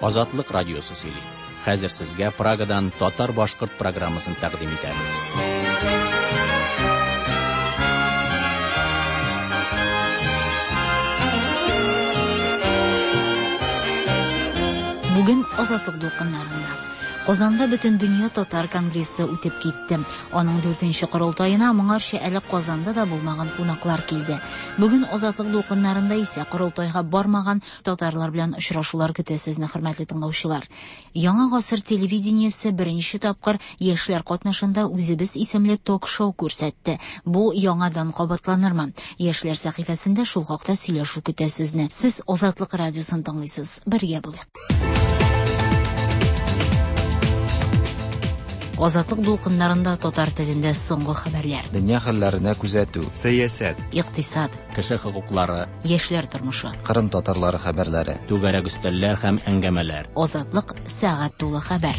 Азатлык радиосы сөйли. Хәзер сезгә Прагадан татар-башкорт программасын тәкъдим итәбез. Бүген Азатлык дулкыннарында Казанда бөтен дөнья татар конгрессы үтеп китте. Аның 4нче корылтаена моңарча әле Казанда да булмаган кунаклар килде. Бүген Азатлык дулкыннарында исә корылтайга бармаган татарлар белән очрашулар көтә сезне, хөрмәтле тыңлаучылар. Яңа гасыр телевидениесе беренче тапкыр яшьләр катнашында үзебез исемле ток-шоу күрсәтте. Бу яңадан кабатланырмы? Яшьләр сәхифәсендә шул хакта сөйләшү көтә сезне. Сез Азатлык радиосын тыңлыйсыз. Бергә булыйк. Азатлык дулкыннарында татар телендә соңгы хәбәрләр. Дөнья хәлләренә күзәтү, сәясәт, икътисад, Кеше хокуклары, яшьләр тормышы, Кырым татарлары хәбәрләре. түгәрәк өстәлләр һәм әңгәмәләр. Азатлык сәгать тулы хәбәр.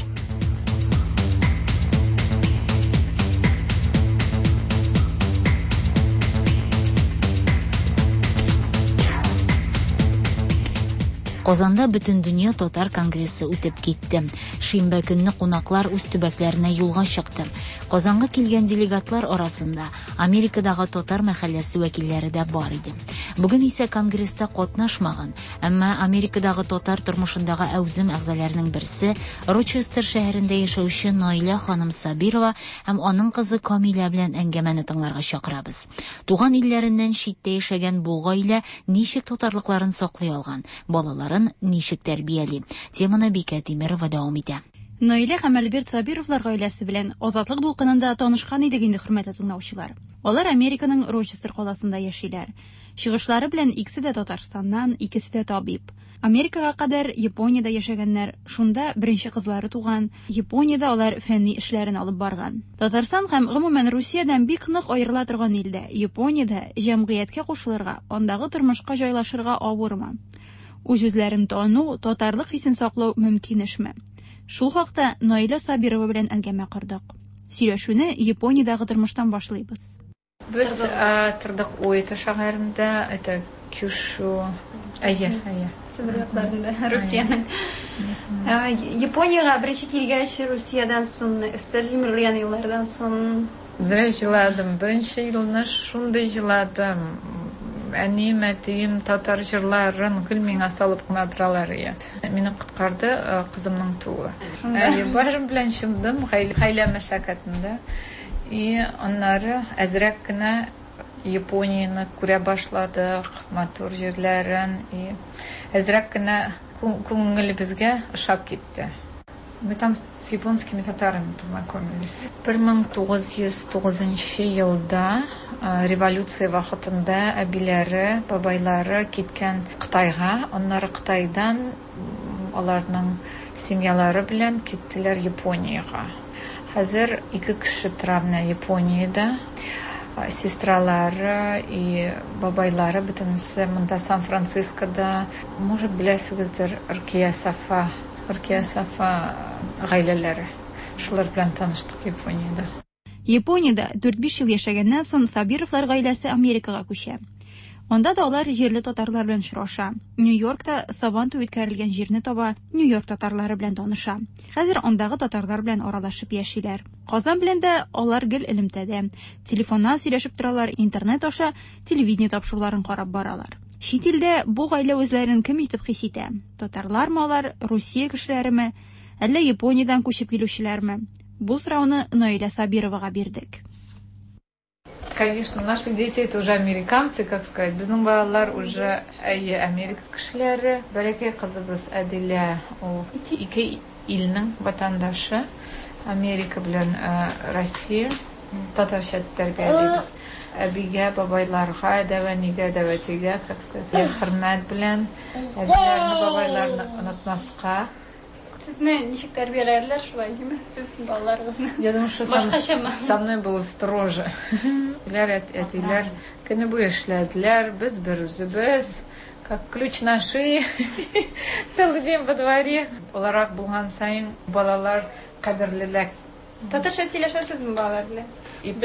Казанда бөтен дөнья татар конгрессы үтеп китте. Шимбә көнне кунаклар үз төбәкләренә юлга чыкты. Казанга килгән делегатлар арасында Америкадагы татар мәхәлләсе вәкилләре дә бар иде. Бүген исә конгресста катнашмаган, әмма Америкадагы татар тормышындагы әүзем әгъзаларының берсе Рочестер шәһәрендә яшәүче Наилә ханым Сабирова һәм аның кызы Камилә белән әңгәмәне тыңларга чакырабыз. Туган илләреннән читтә яшәгән бу гаилә ничек татарлыкларын саклый алган, балаларын ничек тәрбияли? Теманы Бикә Тимерова дәвам итә. Наилә һәм Альберт Сабировлар гаиләсе белән Азатлык дулкынында танышкан идек инде, хөрмәтле тыңлаучылар. Алар Американың Рочестер каласында яшиләр. Чыгышлары белән икесе дә Татарстаннан, икесе дә табиб. Америкага кадәр Япониядә яшәгәннәр, шунда беренче кызлары туган. Япониядә алар фәнни эшләрен алып барган. Татарстан һәм гомумән Русиядән бик нык аерыла торган илдә, Япониядә җәмгыятькә кушылырга, андагы тормышка җайлашырга авырмы? Үз-үзләрен тану, татарлык хисен саклау мөмкин эшме? Шул хакта Наилә Сабирова белән әңгәмә кырдык. Сөйләшүне Япониядагы тормыштан башлыйбыз. Без тордык Уэта шәһәрендә, это Кюшу, Сибирьләрендә, Русиянең. Япониягә беренче килгәч, Русиядән соң, җимерелгән еллардан соң Зря җыладым. Беренче елны шундый җыладым. Әни мәтием татар җырларын гел миңа салып кына торалар иде. Мине коткарды кызымның туы. Башым белән чумдым гаилә мәшәкатендә. И аннары әзрәк кенә Японияны күрә башладык, матур җирләрен, и әзрәк кенә күңелебезгә ошап китте. Мы там с японскими татарами познакомились. 1909 елда революция вакытында әбиләре, бабайлары киткән Кытайга, аннары Кытайдан аларның семьялары белән киттеләр Япониягә. Хәзер 2 кеше тора менә Япониядә. Сестралары и бабайлары бөтенесе монда Сан-Францискода. Может, беләсегездер, Рукия Сафа гаиләләре. Шулар белән таныштык Япониядә. Япониядә 4-5 ел яшәгәннән соң Сабировлар гаиләсе Америкага күчә. Анда да алар җирле татарлар белән очраша. Нью-Йоркта сабантуй үткәрелгән җирне таба, Нью-Йорк татарлары белән таныша. Хәзер андагы татарлар белән аралашып яшиләр. Казан белән дә алар гел элемтәдә. Телефоннан сөйләшеп торалар, интернет аша телевидение тапшыруларын карап баралар. Чит илдә бу гаилә үзләрен кем итеп хис итә? Татарлармы алар, Русия кешеләреме, әллә Япониядән күчеп килүчеләрме? Бу сорауны Наилә Сабировага бирдек. Конечно, наши дети это уже американцы, как сказать. Безнең балалар уже Америка кешеләре. Бәләкәй кызыбыз Әдилә, ул 2 илнең ватандашы. Америка белән Россия. Татарча тәрбиялибез. Әбигә, бабайларга, дәвәнигә, дәвәтигә, как сказать, хөрмәт белән, әбиләрне, бабайларны онытмаска. Сезне ничек тәрбияләрләр шулай, диме? Сезнең балаларыгызны. Я думаю, что со мной было строже. Әтиләр көне буе эшләделәр, без бер үзебез, как ключ на шее, целый день во дворе. Оларак булган сайын балалар кадерлеләр. Татарча сөйләшәсезме балалар белән?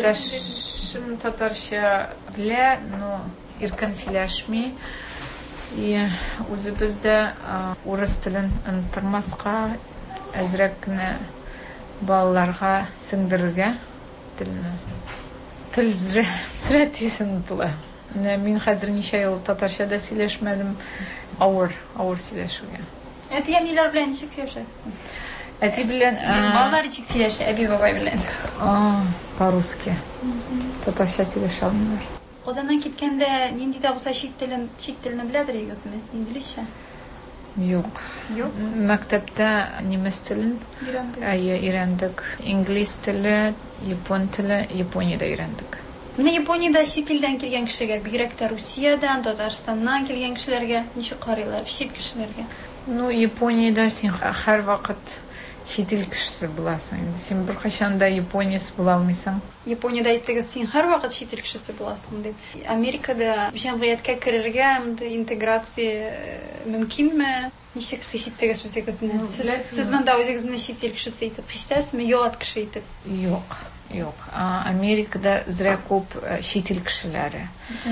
Иптәшем татарча белә, но иркен сөйләшми. Үзебездә урыс телен онытмаска, әзрәк кенә балаларга сеңдерергә телне. Тел стратегиясен була. Мин хәзер ничә ел татарчада сөйләшмәдем, авыр сөйләшүгә. Әти әниләр белән ничек сөйләшәсез? Әти белән Балалар ничек сөйләшә, әби бабай белән? По-русски. Татарча сөйләшә алмыйлар. Казаннан киткәндә нинди дә булса чит телене беләдер игезме? Инглизчә? Юк. Мәктәптә немец телен өйрәндек. Инглиз теле, япон теле, Япониядә өйрәндек. Менә Япониядә чит илдән килгән кешегә, бигрәк тә Русиядән, Татарстаннан килгән кешеләргә ничек карыйлар, чит кешеләргә? Япониядә син һәрвакыт чит ил кешесе буласың. Син беркайчан да японец була алмыйсың. Япониядә әйттегез, син һәрвакыт чит ил кешесе буласың дип. Америкада җәмгыятькә керергә, интеграция мөмкинме? Ничек хис иттегез үзегезне? Сез монда үзегезне чит ил кешесе итеп хис итәсезме, ят кеше итеп? Юк. Америкада зря күп чит ил кешеләре.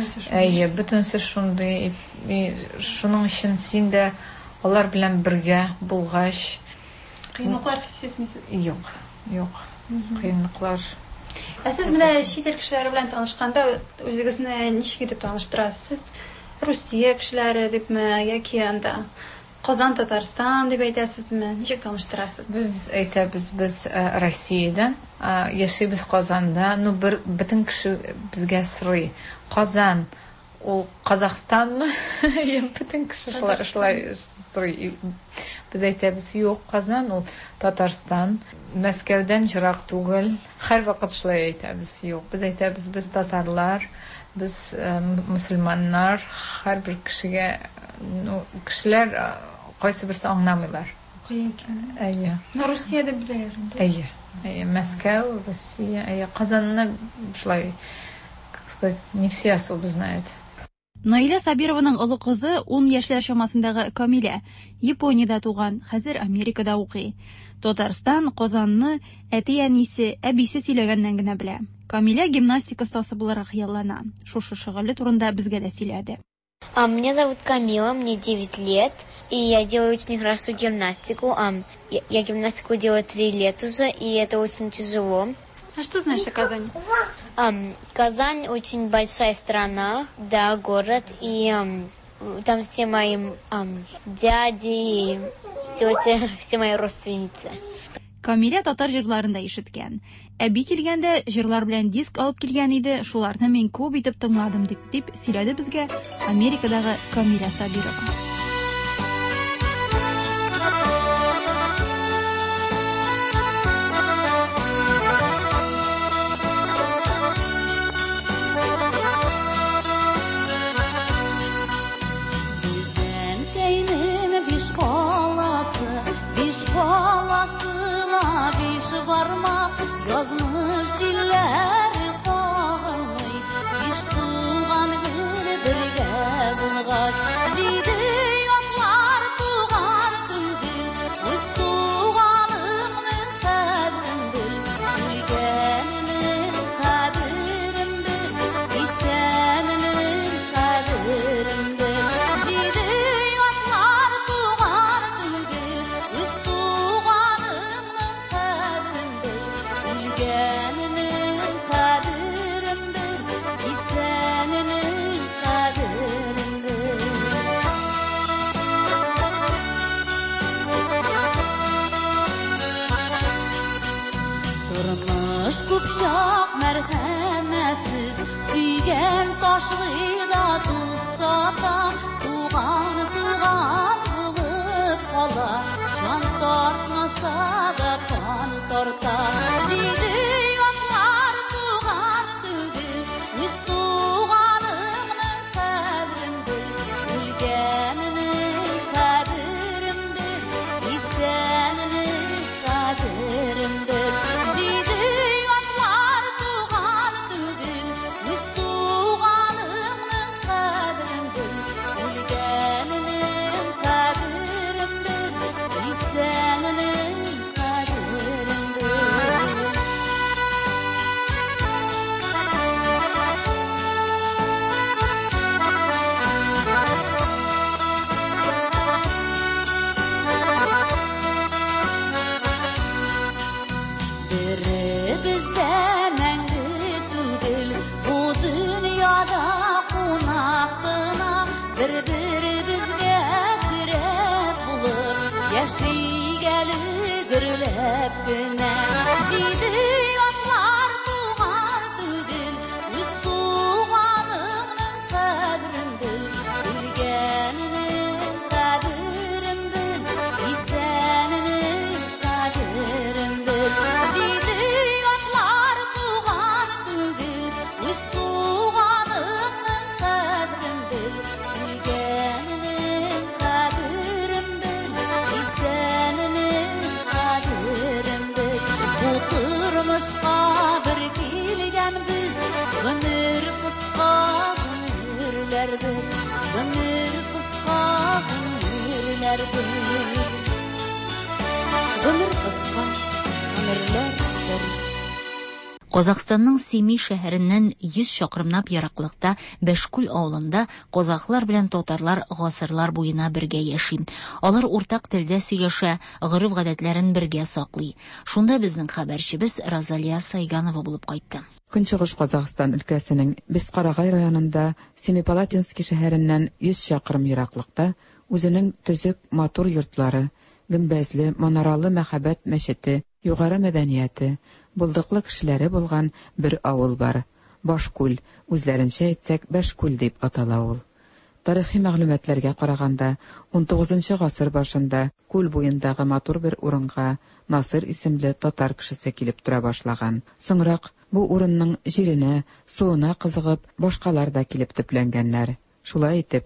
Бөтенсе шундый. Шуның өчен син дә алар белән бергә булгач, кыйнлыклар хис итмисез? Юк. Кыйнлыклар. Сез менә чит ил кешеләре белән танышканда үзегезне ничек итеп таныштырасыз? Русия кешеләре дипме, яки анда Казан, Татарстан дип әйтәсезме? Ничек таныштырасыз? Без әйтәбез, без Россиядән, яшибез Казанда, бөтен кеше безгә сорый. Казан ул Казахстанмы? Бөтен кеше шулай сорый. Без әйтәбез, юк, Казан ул Татарстан, Мәскәүдән җирак түгел. Һәрвакыт шулай әйтәбез, юк. Без әйтәбез, без татарлар, без мусульманнар, һәрбер кешегә, кешеләр кайсы берсе аңламыйлар. Русиядә беләләр. Мәскәү, Россия, Казанны шулай, как сказать, не все особо знают. Наилә Сабированың олы кызы 10 яшьләр чамасындагы Камилә, Япониядә туган, хәзер Америкада укый. Татарстан, Казанны әти-әнисе, әбисе сөйләгәннән генә белә. Камилә гимнастика остасы буларак хыяллана. Шушы шөгыле турында безгә дә сөйләде. Меня зовут Камила, мне 9 лет, и я делаю очень хорошо гимнастику. Я гимнастику делаю 3 лет уже, и это очень тяжело. А что знаешь о Казани? Казань очень большая страна, да, город, и там все мои дяди, тети, все мои родственницы. Камилә татар җырларында ишеткән. Әби килгәндә җырлар белән диск алып килгән иде, шуларны мин күп итеп тыңладым дип сөйләде безгә Америкадагы Камилә Сабирова. Yazmış illəri qağılmay, iş tuğan bir-birgə bulğaç. Jidi yollar tuğan tüldül, öz tuğanımın qədrin bil. Ülgənin qədirin bil, İsəninin qədirin bil. Jidi yollar tuğan tüldül, öz tuğanımın qədrin bil. Ülgənin qədirin bil, İsəninin qədirin bil. Durmuş qupşaq mərhəmətsiz, süygən taşlıyla tutsatan, tuğan bulub qala, can tartmasa da kan tartar. Jidi yollar tuğan tügül, öz tuğanımın qəbrin bil. Ülgəninin qəbirin bil, İsəninin qədirin bil. Jidi yollar tuğan tügül, öz tuğanımın bir-biribizga tirab bo'lib yashaygali birlab gina jidi yoqlar tuğan tugil o'z tuğanimning qadrin bil bilganining qadrin bil isanining qadrin bil jidi yoqlar tuğan tugil o'z tuğanimning qadrin bil bilganining qadrin bil isanining qadrin bil bu turmushqa bir kelgan biz ömür qisqa ömürler bir ömür qisqa ömürler bir ömür qisqa ömürler bir Казакъстанның Семей шәһәреннән 100 чакрымнап ераклыкта Бәшкүл авылында казаклар белән татарлар гасырлар буена бергә яши. Алар уртак телдә сөйләшә, гореф-гадәтләрен бергә саклый. Шунда безнең хәбәрчебез Розалия Сайганова булып кайтты. Көнчыгыш Казакъстан өлкәсенең Бескарагай районында Семипалатинский шәһәреннән 100 чакрым ераклыкта үзенең төзек матур йортлары, гөмбәзле, манаралы мәхәббәт мәчете, югары мәдәнияте, булдыклы кешеләре булган бер авыл бар. Башкүл, үзләренчә әйтсәк, Бәшкүл дип атала ул. Тарихи мәгълүматларга караганда, 19 гасыр башында күл буендагы матур бер урынга Насыр исемле татар кешесе килеп тора башлаган. Соңрак бу урынның җиренә, суына кызыгып, башкалар да килеп төпләнгәннәр. Шулай итеп,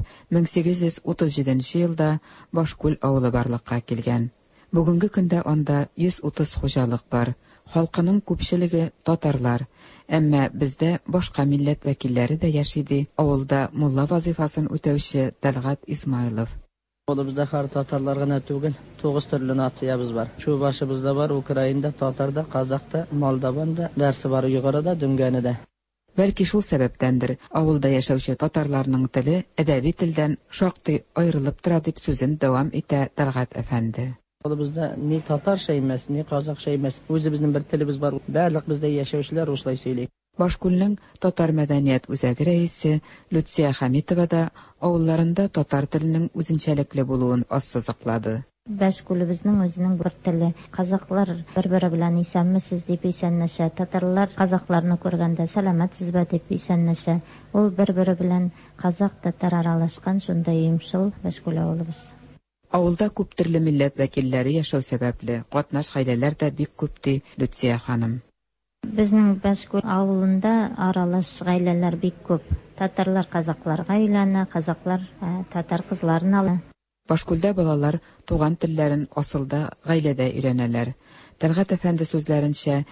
1837 елда Башкүл авылы барлыкка килгән. Бүгенге көндә анда 130 хуҗалык бар. Халкының күпчелеге татарлар, әмма бездә башка милләт вәкилләре дә яши. Авылда мулла вазифасын үтәүче Тәлгат Исмаилов. Bizdə xar tatarlar гына түгел, 9 төрле нациябыз бар. Шу башыбызда бар, Украинада, татарда, казакта, молдаванда, дәрсе бар югарыда, Дүнгәнедә. Бәлки шул сәбәптәндер, авылда яшәүче татарларның теле әдәби телдән шактый аерылып тора дип сүзен дәвам итә Тәлгат әфәнде. Bizdə ни татарча эмас, ни казакча эмас, үзебезнең бер телебез бар. Барлык бездә яшәүчеләр ушулай сөйли. Башкүлнең татар мәдәният үзәге рәисе Люция Хамитова да авылларында татар теленең үзенчәлекле булуын ассызыклады. Бәшкүлебезнең үзенең бер теле. Казаклар бер-бер белән исәнмесез дип исәннәшә. Татарлар казакларны күргәндә сәламәтсез бә дип исәннәшә. Ул бер-бер белән казак-татар аралашкан шундай йомшыл Бәшкүл авылыбыз. Авылда күп төрле милләт вәкилләре яшәү сәбәпле катнаш гаиләләр дә бик күп ди Люция ханым. Безнең Бәшкүл авылында аралаш гаиләләр бик күп. Татарлар казакларга өйләнә, казаклар татар кызларын ала. Башкүлдә балалар туган телләрен асылда гаиләдә өйрәнәләр. Тәлгат әфәнде сүзләренчә,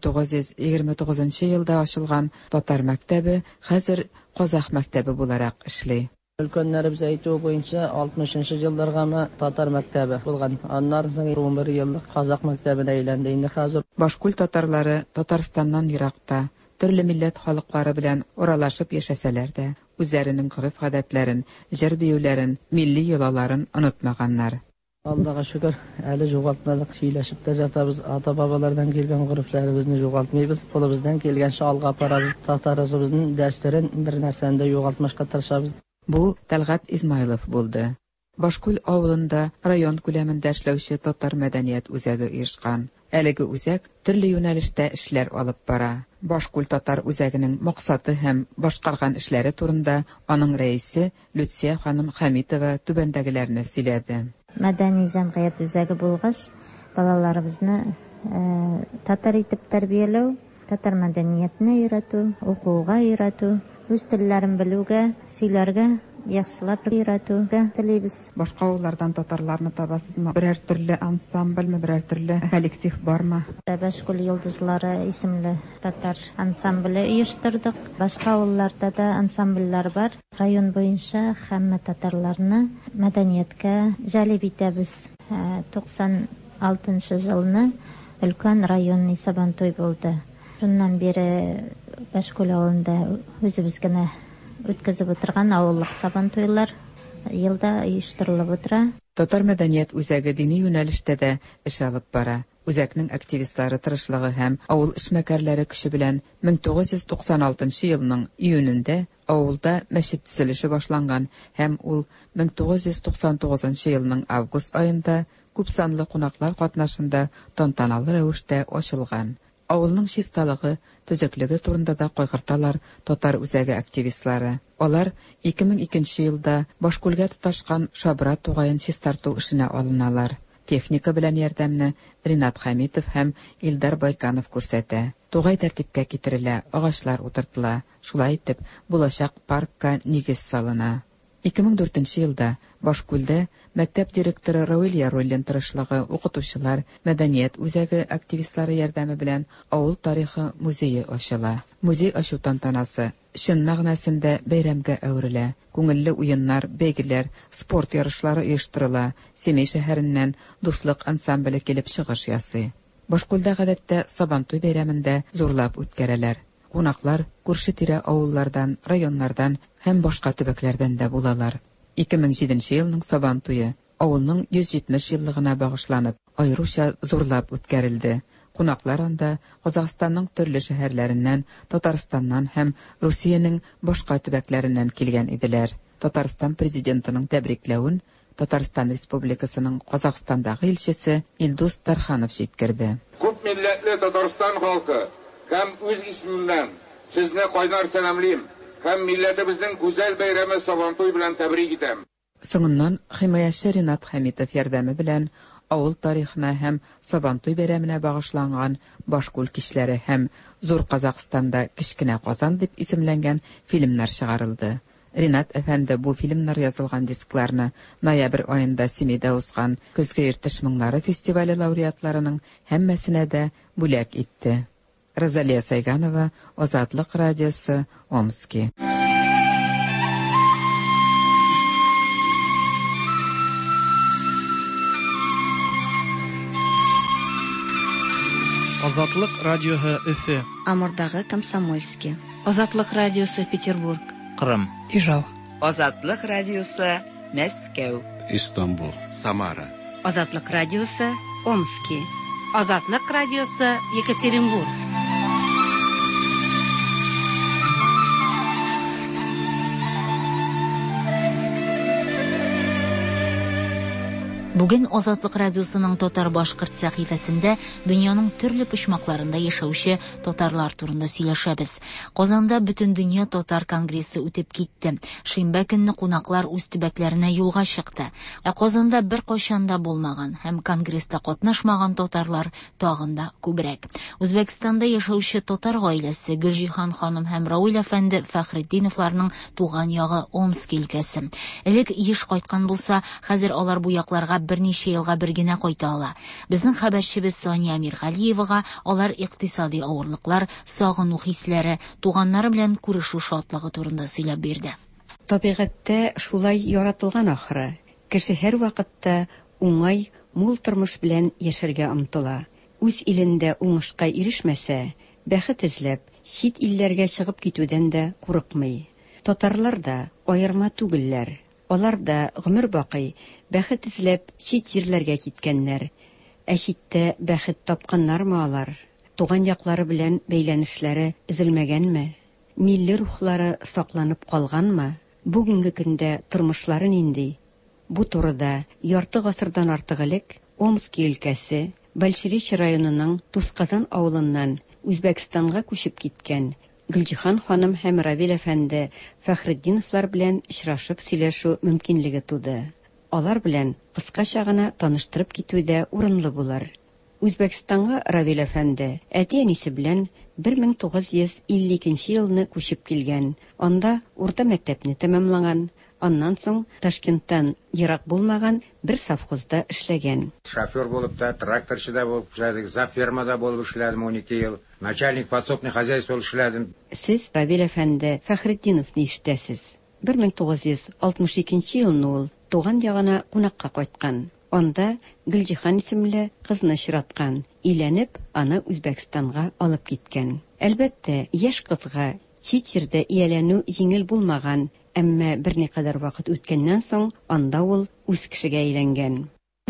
1929 елда ачылган татар мәктәбе хәзер казак мәктәбе буларак эшли. Өлкәннәребез әйтү буенча 60 елларга татар мәктәбе булган. Аннан соң 11 еллык казак мәктәбенә әйләнде. Инде хәзер Башкүл татарлары Татарстаннан еракта төрле милләт халыклары белән аралашып яшәсәләр дә, үзләренең гореф-гадәтләрен, җыр-биюләрен, милли йолаларын онытмаганнар. Аллага шөкер, әле югалтмадык, сөйләшеп тә жатабыз. Ата-бабалардан килгән горефләребезне югалтмыйбыз. Колыбыздан килгән шалга парабыз. Татарыбызның дәстүрен бер нәрсәндә югалтмашка тырышабыз. Бу Тәлгат Исмаилов булды. Башкүл авылында район күләмендә эшләүче татар мәдәният үзәге оешкан. Әлеге үзәк төрле юнәлештә эшләр алып бара. Башкүл татар үзәгенең максаты һәм башкарган эшләре турында аның рәисе Люция ханым Хамитова түбәндәгеләрне сөйләде. Мәдәни җәмгыять үзәге булгач, балаларыбызны татар итеп тәрбияләү, татар мәдәниятне өйрәтү, укуга өйрәтү, үз телләрен белүгә, сөйләргә, яхшылап өйрәтүгә телибез. Башка авыллардан татарларны табасызмы? Берәр төрле ансамбльме, берәр төрле коллектив бармы? Бәшкүл йолдызлары исемле татар ансамбле оештырдык. Башка авылларда да ансамбльләр бар. Район буенча һәммә татарларны мәдәнияткә җәлеп итәбез. 96 елны өлкән район Сабантуй булды. Шуннан бері Бәшкүл авылында үзебез генә үткәзеп утырган авыллык Сабантуйлар елда оештырылып утыра. Татар мәдәният үзәге дини юнәлештә дә эш алып бара. Үзәкнең активистлары тырышлыгы һәм авыл эшмәкәрләре көче белән 1996 елның июнендә авылда мәчет төзелеше башланган һәм ул 1999 елның август аенда күпсанлы кунаклар катнашында тантаналы рәвештә ачылган. Авылның чисталыгы, төзеклеге турында да кайгырталар татар үзәге активистлары. Алар 2002 елда Башкүлгә тоташкан Шабра тугаен чистарту эшенә алыналар. Техника белән ярдәмне Ринат Хәмитов һәм Илдар Байканов күрсәтә. Тугай тәртипкә китерелә, агачлар утыртыла. Шулай итеп, булачак паркка нигез салына. 2004 елда Башкүлдә мәктәп директоры Рауил Яруллин тырышлыгы, укытучылар, мәдәният үзәге активистлары ярдәме белән авыл тарихы музее ачыла. Музей ачу тантанасы чын мәгънәсендә бәйрәмгә әверелә. Күңелле уеннар, бәйгеләр, спорт ярышлары оештырыла. Семей шәһәреннән дуслык ансамбле килеп чыгыш ясый. Башкүлдә гадәттә Сабантуй бәйрәмендә зурлап үткәрәләр. Кунаклар күрше-тирә авыллардан, районнардан һәм башка төбәкләрдән дә булалар. 2007 елның Сабантуе авылның 170 еллыгына багышланып, аеруча зурлап үткәрелде. Кунаклар анда Казакъстанның төрле шәһәрләреннән, Татарстаннан һәм Русиянең башка төбәкләреннән килгән иделәр. Татарстан президентының тәбрикләвен Татарстан Республикасының Казакъстандагы илчесе Илдус Тарханов җиткерде. Күп милләтле Татарстан халкы һәм үз исемемнән сезне кайнар сәламлыйм һәм милләтебезнең гүзәл бәйрәме Сабантуй белән тәбрик итәм. Соңыннан химаячы Ринат Хәмитов ярдәме белән авыл тарихына һәм Сабантуй бәйрәменә багышланган Башкүл кичләре һәм Зур Казакъстанда Кечкенә Казан дип исемләнгән фильмнар чыгарылды. Ринат әфәнде бу фильмнар язылган дискларны ноябрь аенда Семейдә узган Көзге иртеш моңнары фестивале лауреатларының һәммәсенә дә бүләк итте. Розалия Сайганова, Азатлык радиосы, Омский. Азатлык радиоһы Өфе. Амурдагы Комсомольский. Азатлык радиосы Петербург. Кырым. Ижау. Азатлык радиосы Мәскәү. Истанбул. Самара. Азатлык радиосы Омский. Азатлык радиосы Екатеринбург. Бүген Азатлык радиосының Татар башкорт сәхифәсендә дөньяның төрле почмакларында яшәүче татарлар турында сөйләшәбез. Казанда бөтен дөнья татар конгрессы үтеп китте. Шимбә көнне кунаклар үз төбәкләренә юлга чыкты. Казанда бер кайчанда булмаган һәм конгресста катнашмаган татарлар тагын да күбрәк. Үзбәкстанда яшәүче татар гаиләсе Гөлҗиһан ханым һәм Рауил әфәнде Фәхретдиновларның туган ягы Омск өлкәсе. Элек еш кайткан булса, хәзер алар бу якларга берничә елга бер генә кайта ала. Безнең хәбәрчебез Соня Миргалиевага алар икътисади авырлыклар, сагыну хисләре, туганнары белән күрешү шатлыгы турында сөйләп бирде. Табигатьтә шулай яратылган ахыры. Кеше һәр вакытта уңай, мул тормыш белән яшәргә омтыла. Үз илендә уңышка ирешмәсә, бәхет эзләп, чит илләргә чыгып китүдән дә курыкмый. Татарлар да аерма түгелләр. Алар да гомер бакый бәхет эзләп чит җирләргә киткәннәр. Ә читтә бәхет тапканнармы алар? Туган яклары белән бәйләнешләре өзелмәгәнме? Милли рухлары сакланып калганмы? Бүгенге көндә тормышлары нинди? Бу турыда ярты гасырдан артык элек Омск өлкәсе Большеречь районының Тусказан авылыннан Үзбәкстанга күчеп киткән Гөлҗиһан ханым һәм Равил әфәнде Фәхретдиновлар белән очрашып сөйләшү мөмкинлеге туды. Алар белән кыскача гына таныштырып китүдә урынлы булыр. Үзбәкстанга Равил әфәнде әти-әнисе белән 1952 елны күчеп килгән. Анда урта мәктәпне тәмамлаган. Аннан соң Ташкенттан ерак булмаган бер совхозда эшләгән. Шофер булып та, тракторчы да булып эшләдек, за фермада булып эшләдем 12 ел. Начальник подсобный хозяйство булып эшләдем. Сез Равил әфәнде Фәхретдиновны ишетәсез. 1962 елны ул туган ягына кунакка кайткан. Анда Гөлҗиһан исемле кызны очраткан. Өйләнеп, аны Үзбәкстанга алып киткән. Әлбәттә, яшь кызга чит җирдә ияләнү җиңел булмаган. Әмма берникадәр вакыт үткәннән соң анда ул үз кешегә әйләнгән.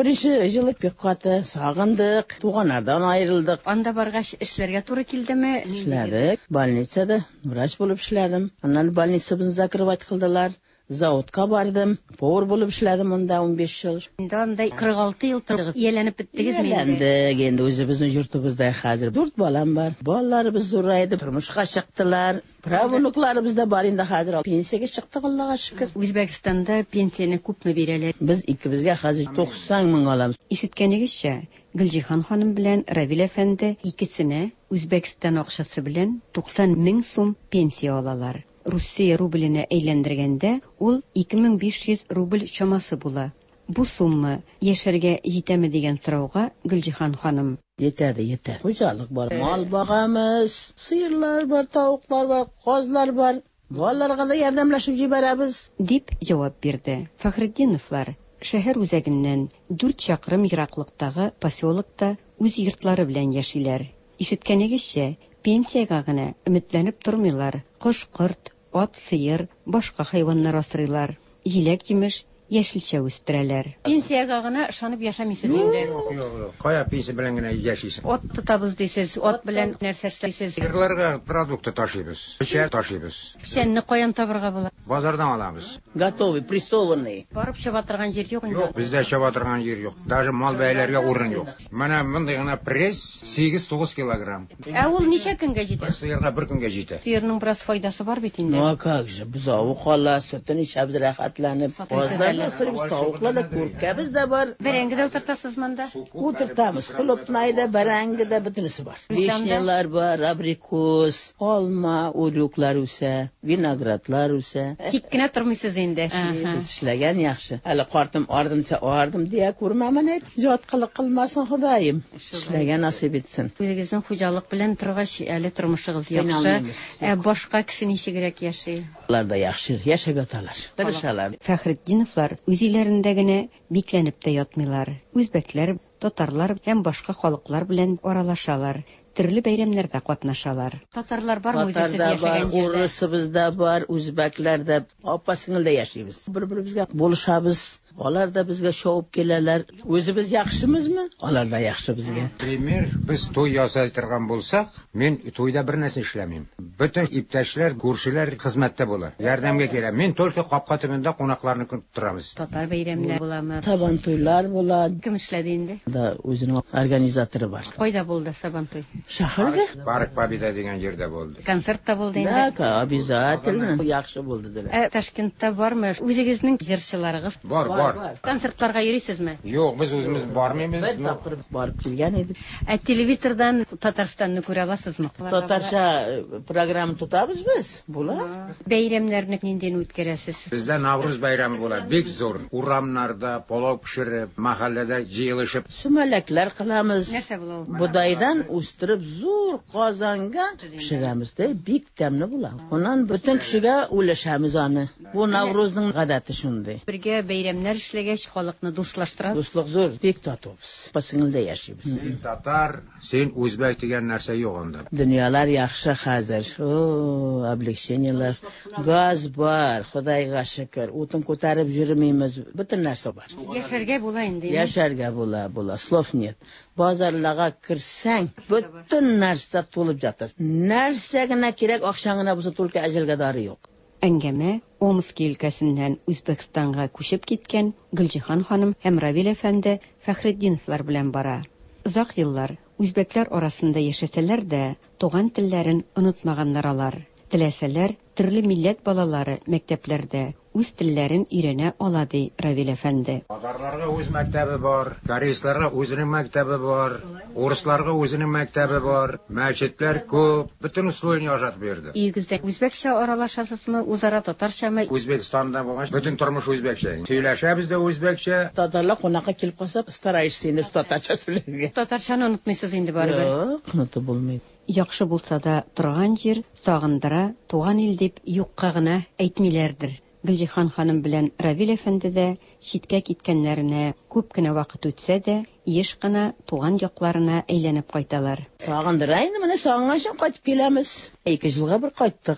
Беренче җылы бик каты, сагындык, туганнардан аерылдык. Анда баргач эшләргә туры килдеме? Эшләдек, больницада врач булып эшләдем. Аннан больницабызны закрывать кылдылар. Заводка бардым, повар булып эшләдем монда 15 ел. Инде анда 46 ел тордыгыз. Ияләнеп биттегезме инде? Инде үзебезнең йортыбызда хәзер 4 балам бар. Балаларыбыз зурайды, тормышка чыктылар. Правнукларыбыз да бар инде хәзер. Пенсиягә чыктык, Аллага шөкер. Үзбәкстанда пенсияне күпме бирәләр? Без икебезгә хәзер 90 мең аламыз. Ишеткәнегезчә, Гөлҗиһан ханым белән Равил әфәнде икесенә Үзбәкстан акчасы белән 90 мең сум пенсия алалар. Русия рубленә әйләндергәндә ул 2500 рубль чамасы була. Бу сумма яшәргә җитәме дигән сорауга Гөлҗиһан ханым: Yetadi. Хуҗалык бар, мал багамыз, сыерлар бар, тавыклар бар, казлар бар. Балаларга да ярдәмләшеп җибәрәбез, дип җавап бирде. Фәхретдиновлар шәһәр үзәгеннән 4 чакрым ераклыктагы поселокта үз йортлары белән яшиләр. Ишеткәнегезчә, пенсиягә генә өметләнеп тормыйлар. Кош-корт, ат, сыер, башка хайваннар асрыйлар. Җиләк-җимеш, яшелчә үстерәләр. Пенсиягә генә ышанып яшәмисез инде. Юк. Кая пенсия белән генә яшисез? Ат тотабыз дисез, ат белән нәрсә эшләйсез? Сыерларга продукты ташыйбыз, печән ташыйбыз. Печәнне каян табырга була? Базардан алабыз. Готовый, прессованный. Барып чаба торган җир юк инде. Юк, бездә чаба торган җир юк. Даже мал бәяләргә урын юк. Менә мондый гына пресс 8-9 килограмм. Ә ул ничә көнгә җитә? Сыерга 1 көнгә җитә. Сыерның бераз файдасы бар бит инде. Ну как же, бузавы кала, сөтен ичәбез рәхәтләнеп. Тавыклар да, күркәбез дә бар. Бәрәңгедә утыртасыз монда? Утыртамыз. Хлопнайда, бәрәңгедә бөтенесе бар. Вишнялар бар, абрикос, алма, урюклар үсә, виноградлар үсә. Тик кенә тормыйсыз инде. Biz эшләгән яхшы. Әле картым ардым дия күрмәмен әйт. Җаткылык кылмасын Ходаем. Эшләгән насыйп итсен. Үзегезнең хуҗалык белән торгач, әле тормышыгыз яхшы. Башка кеше ничегрәк яши? Алар да яхшы яшәп яталар. Тырышалар. Фәхретдиновлар үзиләрендә генә бикләнеп тә ятмыйлар. Үзбәкләр, татарлар һәм башка халыклар белән аралашалар. Төрле бәйрәмнәрдә катнашалар. Татарлар бармы үзегез яшәгән җирдә? Урысыбыз да бар, үзбәкләр дә, апа-сиңелдә яшибез. Бер-беребезгә булышабыз. Алар да безгә шауып киләләр. Үзебез яхшымызмы? Алар да яхшы безгә. Пример, без туй ясай торган булсак, мен туйда бер нәрсә эшләмим. Бөтен иптәшләр, күршеләр хезмәттә була. Ярдәмгә килә. Мен только капка төбендә кунакларны көтеп торабыз. Татар бәйрәмләре буламы? Сабан туйлар була. Кем эшләде инде? Да, үзенең организаторы бар. Кайда булды сабан туй? Шәһәрдә? Парк Победа дигән җирдә булды. Концерт та булды инде. Да, обязательно. Яхшы булды диләр. Ташкентта бармы? Үзегезнең җырчыларыгыз? Бар. Концертларга йөрисезме? Юк, без үзебез бармыйбыз. Бер тапкыр барып килгән идек. Телевизордан Татарстанны күрә аласызмы? Татарча программа тутабыз без. Була. Бәйрәмнәрне ниндән үткәрәсез? Бездә Навруз бәйрәме була. Бик зур. Урамнарда полок пешереп, мәхәлләдә җыелышып, сүмәләкләр кыламыз. Нәрсә була ул? Будайдан үстереп зур казанга пешерәмез дә, бик тәмле була. Оннан бөтен кешегә үлешәмез аны. Бу Наврузның гадәте шундый. Бергә бәйрәмнәр эшләгәч, халыкны дуслаштыра. Дуслык зур, бик татубыз. Пасыңылда яшибез. Син татар, син үзбәк дигән нәрсә юк анда. Дөньялар яхшы хәзер. Облегчениялар. Газ бар, Худайга шөкер. Утын күтәреп йөрмибез. Бөтен нәрсә бар. Яшәргә була инде. Яшәргә була. Слов нет. Базарларга кирсәң, бөтен нәрсә тулып ята. Нәрсә генә кирәк, акчаң гына булса, только әҗәлгә дары юк. Әңгәмә Омск өлкәсеннән Үзбәкстанга күчеп киткән Гөлҗиһан ханым һәм Равил әфәнде Фәхретдиновлар белән бара. Озак еллар үзбәкләр арасында яшәсәләр дә, туган телләрен онытмаганнар алар. Теләсәләр, төрле милләт балалары мәктәпләрдә үз телләрен өйрәнә ала ди Равил әфәнде. Татарларга үз мәктәбе бар, корейсларга үзенең мәктәбе бар, урысларга үзенең мәктәбе бар, мәчетләр күп, бөтен условия ясап бирде. Игездә үзбәкчә аралашасызмы, үзара татарчамы? Үзбәкстанда булгач, бөтен тормыш үзбәкчә. Сөйләшәбез дә үзбәкчә. Татарлар кунакка килеп калса, стараешься инде татарча сөйләргә. Татарчаны онытмыйсыз инде барыбер. Юк, онытып булмый. Яхшы булса да, торган җир сагындыра, туган ил дип юкка гына әйтмиләрдер. Гөлҗиһан ханым белән Равил әфәнде дә читкә киткәннәренә күп кенә вакыт үтсә дә, еш кына туган якларына әйләнеп кайталар. Сагындыра инде, менә сагынганча кайтып киләмез. 2 елга бер кайттык.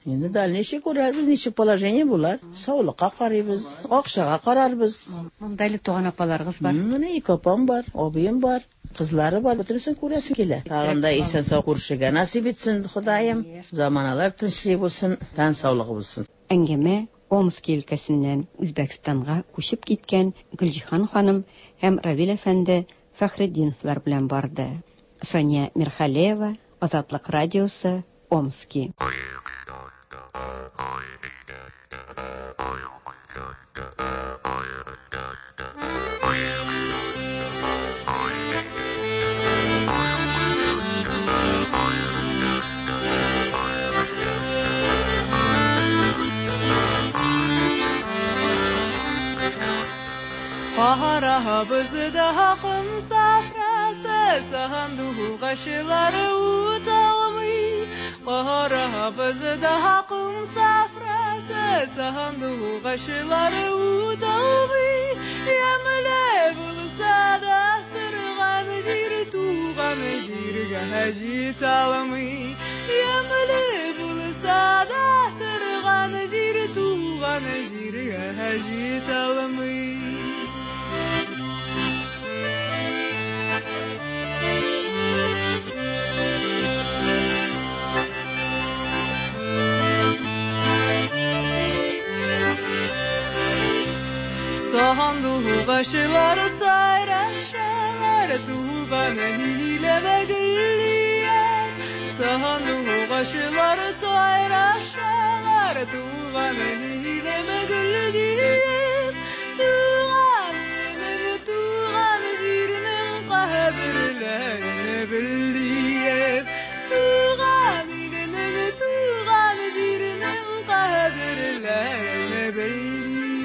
Енді дальнейший көрербіз, неше положение булар. Саулыққа қарайбыз, ақшаға қарарбыз. Монда әле туган апаларыгыз бар. Менә 2 апам бар, абыем бар, кызлары бар. Бөтенсен күрәсен килә. Тагында исән сау күршегә насип итсен, Ходаем. Заманалар тынчлык булсын, тан саулыгы булсын. Әңгәмә Омск өлкәсеннән Үзбәкстанга күчеп киткән Гөлҗихан ханым һәм Равил әфәнде Фәхретдиновлар белән барды. Соня Мирхалеева, Азатлык радиосы, Омски. Qaharabızda haqım safrası sahanduhu qaşıları utalmı. Qaharabızda haqım safrası sahanduhu qaşıları utalmı. Yamle bulsa da tırğan jir tuğan jirga hacit almı. Yamle bulsa da tırğan jir tuğan jirga hacit almı. Sahanduhu qaşıları sayraşalar tuğanı hileme gülliyem. Sahanduhu qaşıları sayraşalar tuğanı hileme gülliyem. Tuğan zirinin qahabirlerini billiyem. Tuğan zirinin qahabirlerini billiyem.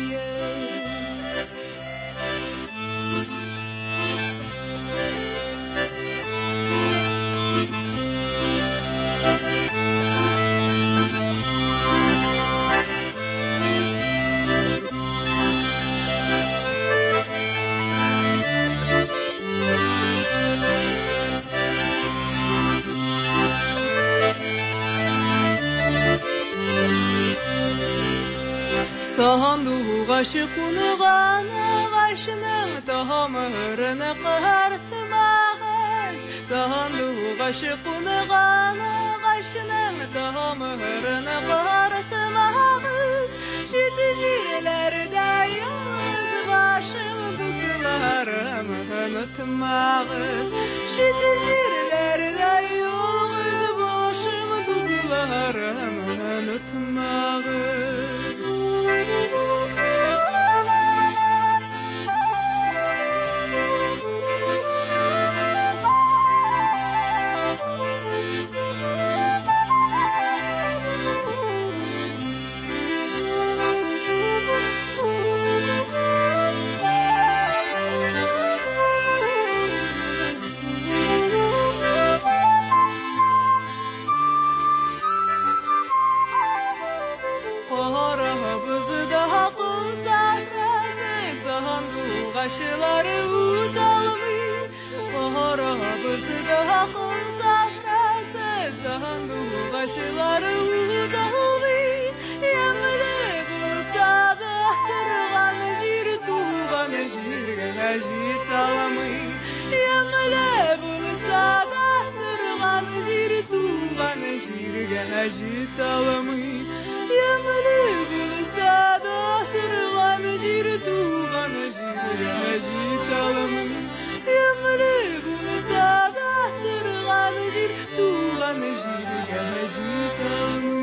Sahanduhu qaşı qunğana qaşının tahamırını qırtmağız. Sahanduhu qaşı qunğana qaşının tahamırını qırtmağız. Şidi jirlərdə yalnız başım qıslarımı unutmağız. Şidi jirlərdə yalnız başım qıslarımı unutmağız. Qaşıları utalmı, Qaharabızda haqım safrası, sahanduhu qaşıları utalmı. Yamle bulsa da tırğan jir tuğan jirga hacit almı. Yamle bulsa da tırğan jir tuğan jirga hacit almı. Yamle bulsa da tırğan jir tuğan jirga hacit almı. Yamle bulsa da tırğan jir tuğan jirga hacit almı.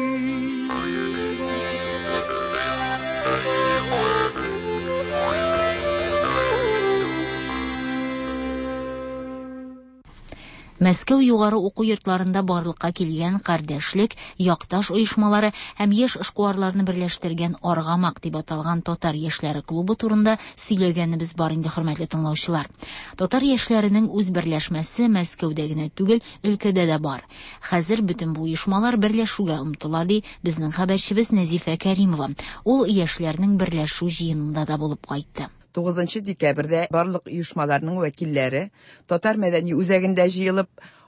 Мәскәү югары уку йортларында барлыкка килгән кардәшлек, якташ оешмалары һәм яшь эшкуарларны берләштергән Аргамак дип аталган татар яшьләре клубы турында сөйләгәнебез бар инде, хөрмәтле тыңлаучылар. Татар яшьләренең үз берләшмәсе Мәскәүдә генә түгел, өлкәдә дә бар. Хәзер бөтен бу оешмалар берләшүгә омтыла, ди безнең хәбәрчебез Нәзифә Кәримова. Ул яшьләрнең берләшү җыенында да булып кайтты. 9 декабрьдә барлык оешмаларның вәкилләре татар мәдәни үзәгендә җыелып,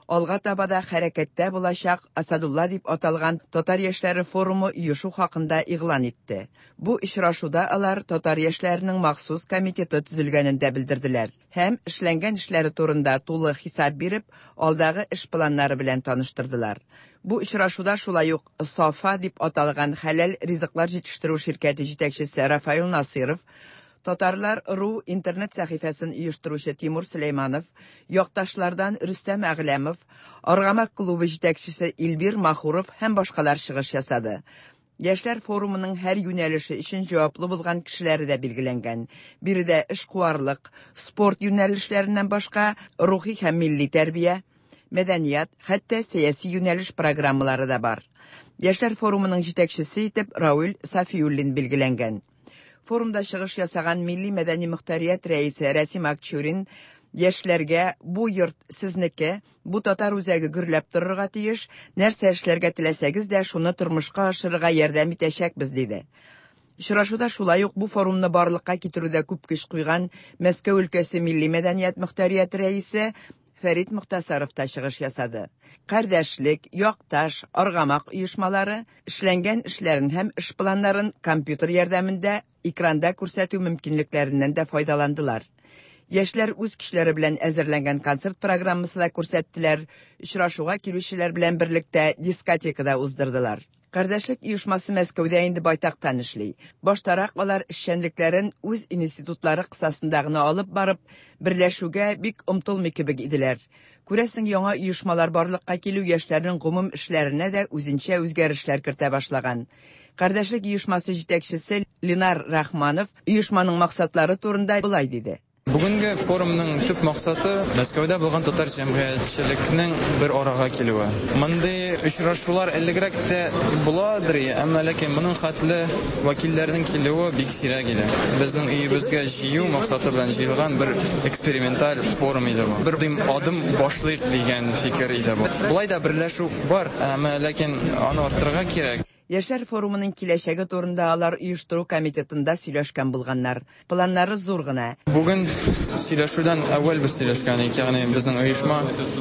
алга таба да хәрәкәттә булачак Асадулла дип аталган татар яшьләре форумы оешу хакында игълан итте. Бу очрашуда алар татар яшьләренең махсус комитеты төзелгәнен дә белдерделәр һәм эшләнгән эшләре турында тулы хисап биреп, алдагы эш планнары белән таныштырдылар. Бу очрашуда шулай ук Сафа дип аталган хәләл ризыклар җитештерү ширкәте җитәкчесе Рафаил Насиров, Татарлар.ру интернет сәхифәсен оештыручы Тимур Сөләйманов, якташлардан Рөстәм Әгъләмов, Аргамак клубы җитәкчесе Илбир Махуров һәм башкалар чыгыш ясады. Яшьләр форумының һәр юнәлеше өчен җаваплы булган кешеләре дә билгеләнгән. Биредә эшкуарлык, спорт юнәлешләреннән башка рухи һәм милли тәрбия, мәдәният, хәтта сәяси юнәлеш программалары да бар. Яшьләр форумының җитәкчесе итеп Рауль Сафиуллин билгеләнгән. Форумда чыгыш ясаган Милли мәдәни мөхтәрият рәисе Рәсим Акчурин яшьләргә бу йорт сезнеке, бу татар үзәге гөрләп торырга тиеш, нәрсә эшләргә теләсәгез дә шуны тормышка ашырырга ярдәм итәчәкбез диде. Очрашуда шулай ук бу форумны барлыкка китерүдә күп көч куйган Мәскәү өлкәсе Милли мәдәният мөхтәрият рәисе Фәрит Мөхтәсаров та чыгыш ясады. Кардәшлек, якташ, аргамак оешмалары эшләнгән эшләрен һәм эш планнарын компьютер ярдәмендә экранда күрсәтү мөмкинлекләреннән дә файдаландылар. Яшьләр үз көчләре белән әзерләнгән концерт программасын да күрсәттеләр, очрашуга килүчеләр белән берлектә дискотекада уздырдылар. Кардәшлек оешмасы Мәскәүдә инде байтактан эшли. Баштарак алар эшчәнлекләрен үз институтлары кысасында гына алып барып, берләшүгә бик омтылмый кебек иделәр. Күрәсең, яңа оешмалар барлыкка килү яшьләрнең гомум эшләренә дә үзенчә үзгәрешләр кертә башлаган. Кардәшлек оешмасы җитәкчесе Ленар Рахманов оешманың максатлары турында булай диде. Бүгенге форумның төп максаты Мәскәүдә булган татар җәмгыятьчелекнең бер арага килүе. Мондый очрашулар элегрәк тә буладыр, әмма ләкин моның хәтле вәкилләрнең килүе бик сирәк иде. Безнең өебезгә җыю максаты белән җыелган бер эксперименталь форум иде бу. Бер адым башлыйк дигән фикер иде бу. Булай да берләшү бар, әмма ләкин аны арттырырга кирәк. Яшьләр форумының киләчәге турында алар оештыру комитетында сөйләшкән булганнар. Планнары зур гына. Бүген сөйләшүдән әүвәл без сөйләшкән идек, ягъни безнең оешма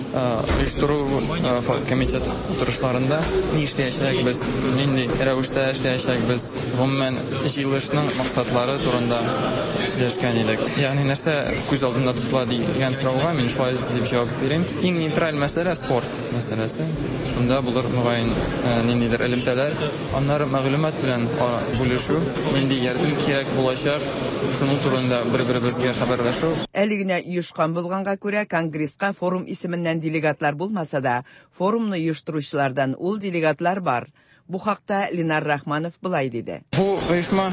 оештыру комитет утырышларында ни эшләячәкбез, нинди рәвештә эшләячәкбез, гомумән җыелышның максатлары турында сөйләшкән идек. Ягъни нәрсә күз алдында тотыла дигән сорауга мин шулай дип җавап бирәм. Иң нейтраль мәсьәлә спорт мәсьәләсе. Шунда булыр мөгаен ниндидер элемтәләр. Аннары мәгълүмат белән бүлешү, нинди ярдәм кирәк булачак, шуның турында бер-беребезгә хәбәрләшү. Әле генә оешкан булганга күрә, конгресска форум исеменнән делегатлар булмаса да, форумны оештыручылардан ул делегатлар бар. Бу хакта Ленар Рахманов булай диде. Бу оешма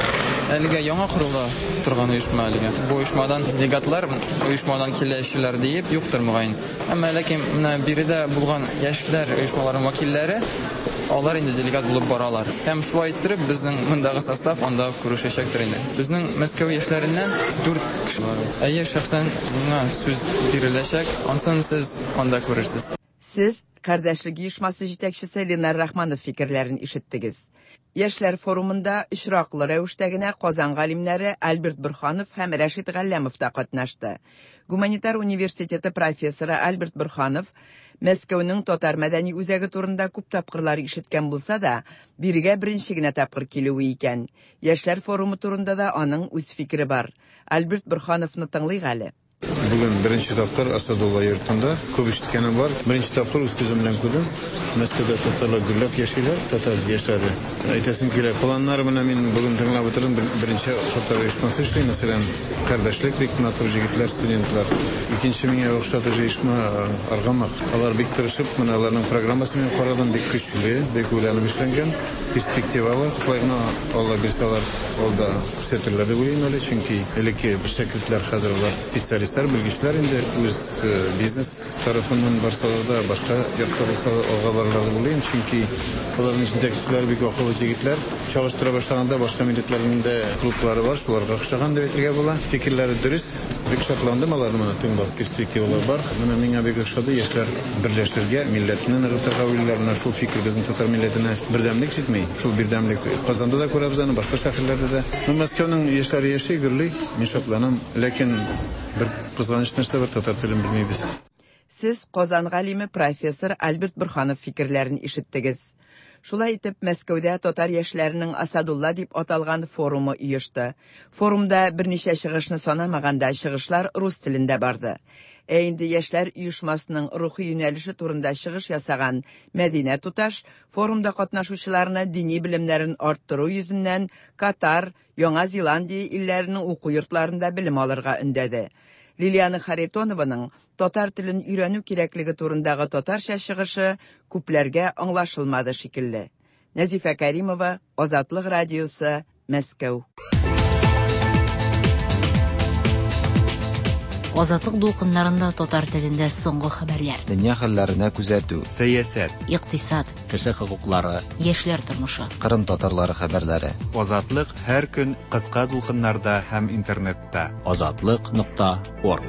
әлегә яңа корыла торган оешма әлегә. Бу оешмадан делегатлар, оешмадан киләчеләр диеп юктыр мөгаен. Әмма ләкин менә биредә булган яшьләр оешмаларының вәкилләре алар инде делегат булып баралар. Һәм шулай иттереп безнең мондагы состав анда күрешәчәктер инде. Безнең Мәскәү яшьләреннән 4 кеше бар. Әйе, шәхсән миңа сүз биреләчәк, ансын сез анда күрерсез. Сез Кардәшлек оешмасы җитәкчесе Ленар Рахманов фикерләрен ишеттегез. Яшьләр форумында очраклы рәвештә генә Казан галимнәре Альберт Борханов һәм Рәшит Галләмов та катнашты. Гуманитар университеты профессоры Альберт Борханов Мәскәүнең татар мәдәни үзәге турында күп тапкырлар ишеткән булса да, бирегә беренче генә тапкыр килүе икән. Яшьләр форумы турында да аның үз фикере бар. Альберт Борхановны тыңлыйк әле. Бүген беренче тапкыр Асадулла йортында күп ишеткәнем бар. Беренче тапкыр үз күзем белән күрдем. Мәскәүдә татарлар гөрләп яшиләр, татар яшьләре. Әйтәсем килә, планнары менә мин бүген тыңлап утырдым. Беренче татар оешмасы эшли, мәсәлән, кардәшлек бик матур җегетләр, студентлар. Икенче миңа охшатыр оешма Аргамак. Алар бик тырышып, менә аларның программасын карадым, бик көчле, бик уйланып эшләнгән, перспективалы. Шулайна Алла бирсәләр, алда күрсәтерләр дип уйлыйм әле, чөнки элекке шәкертләр хәзер алар специалистлар, белгечләр инде үз бизнес тарафыннан барсалар да башка яктырышлар алга барырга дип уйлыйм, чөнки аларның җитәкчеләре бик акыллы җегетләр. Чагыштыра башлаганда башка милләтләрнең дә клублары бар, шуларга охшаган дип әйтергә була. Фикерләре дөрес, бик шатландым аларны тыңлап, перспективалар бар. Менә миңа бик охшады яшьләр берләшергә, милләтне ныгытырга уйларларына, шул фикер безнең татар милләтенә бердәмлек җитми. Шул бердәмлек Казанда да күрәбез аны, башка шәһәрләрдә дә. Мәскәүнең яшьләре яши, гөрли, мин шатланам, ләкин бер кызганыч нәрсә бар, татар телен белмибез. Сез Казан галиме профессор Альберт Бурханов фикерләрен ишеттегез. Шулай итеп, Мәскәүдә татар яшьләренең Асадулла дип аталган форумы оешты. Форумда берничә чыгышны санамаганда чыгышлар рус телендә барды. Инде яшьләр оешмасының рухи юнәлеше турында чыгыш ясаган Мәдинә Туташ форумда катнашучыларны дини белемнәрен арттыру йөзеннән Катар, Яңа Зеландия илләренең уку йортларында белем алырга өндәде. Лилияна Харитонованың татар телен өйрәнү кирәклеге турындагы татарча чыгышы күпләргә аңлашылмады шикелле. Нәзифә Кәримова, Азатлык радиосы, Мәскәү. Азатлык дулкыннарында татар телендә соңгы хәбәрләр. Дөнья хәлләренә күзәтү, сәясәт, икътисад, кеше хокуклары, яшьләр тормышы, Кырым татарлары хәбәрләре. Азатлык һәр көн кыска дулкыннарда һәм интернетта. Azatlyk.org.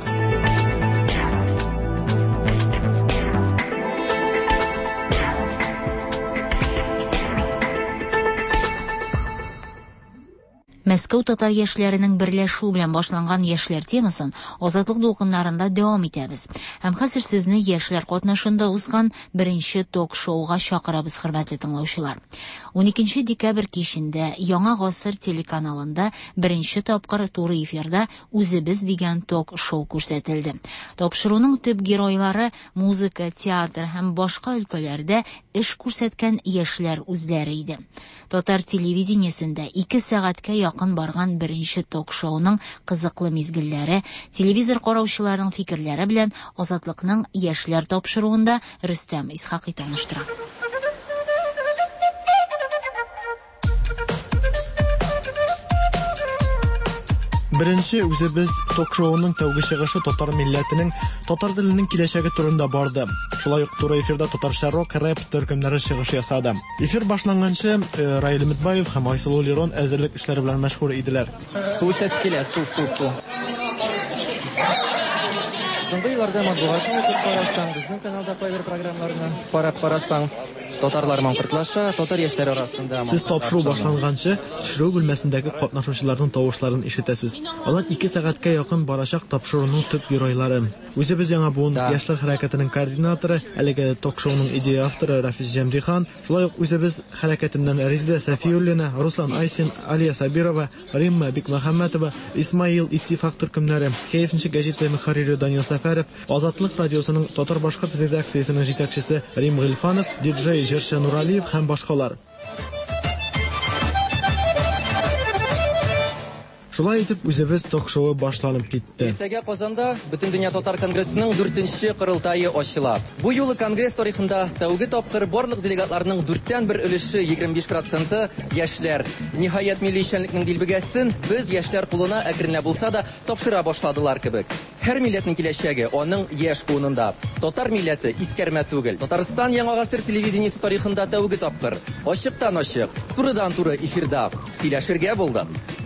Мәскәү татар яшьләренең берләшү белән башланган яшьләр темасын Азатлык дулкыннарында дәвам итәбез. Һәм хәзер сезне яшьләр катнашында узган беренче ток-шоуга чакырабыз, хөрмәтле тыңлаучылар. 12 декабрь кичендә Яңа гасыр телеканалында беренче тапкыр туры эфирда Үзебез дигән ток-шоу күрсәтелде. Тапшыруның төп геройлары музыка, театр һәм башка өлкәләрдә эш күрсәткән яшьләр үзләре иде. Татар телевидениесендә 2 сәгатькә якын барган беренче ток-шоуның кызыклы мизгелләре, телевизор караучыларның фикерләре белән Азатлыкның яшьләр тапшыруында Рөстәм Исхакый таныштыра. Беренче Үзебез ток-шоуның тәүге чыгышы татар милләтенең, татар теленең киләчәге турында барды. Шулай ук туры эфирда татарча рок, рэп төркемнәре чыгыш ясады. Эфир башланганчы Раил Митбаев һәм Айсылу Лерон әзерлек эшләре белән мәшгуль иделәр. Су чәскелә, су. Соңгы елларда матбугатны укып карасаң, безнең каналда кайбер программаларны карап, татарлар маңкыртлаша, татар яшьләре арасында. Сез тапшыру башланганчы, төшерү бүлмәсендәге катнашучыларның тавышларын ишетәсез. Алар 2 сәгатькә якын барачак тапшыруның төп геройлары. Үзебез яңа буын яшьләр хәрәкәтенең координаторы, әлеге ток-шоуның идея авторы Рафис Җәмдихан, шулай ук Үзебез хәрәкәтеннән Резидә Сафиуллина, Руслан Айсин, Алия Сабирова, Римма Бикмөхәммәтова, Исмаил Иттифак төркемнәре, Кәефнче гәҗите мөхәррире Данил Сафаров, Азатлык радиосының татар-башкорт редакциясенең җитәкчесе Рим Гыйльфанов, диджей Җырчы Нуралиев һәм башкалар. Шулай итеп, Үзебез ток-шоуы башланып китте. Иртәгә Казанда Бөтен дөнья татар конгрессының 4нче кырылтайы ачыла. Бу юлы конгресс тарихында тәүге тапкыр барлык делегатларның 4тән 1 өлеше 25% яшьләр. Ниһаять милли эшчәнлекнең дилбегәсен без яшьләр кулына әкренләп булса да тапшыра башладылар кебек. Һәр милләтнең киләчәге аның яшь буынында. Татар милләте искәрмә түгел. Татарстан Яңа гасыр телевидениесе тарихында тәүге тапкыр ачыктан-ачык, турыдан-туры эфирда сөйләшергә булды.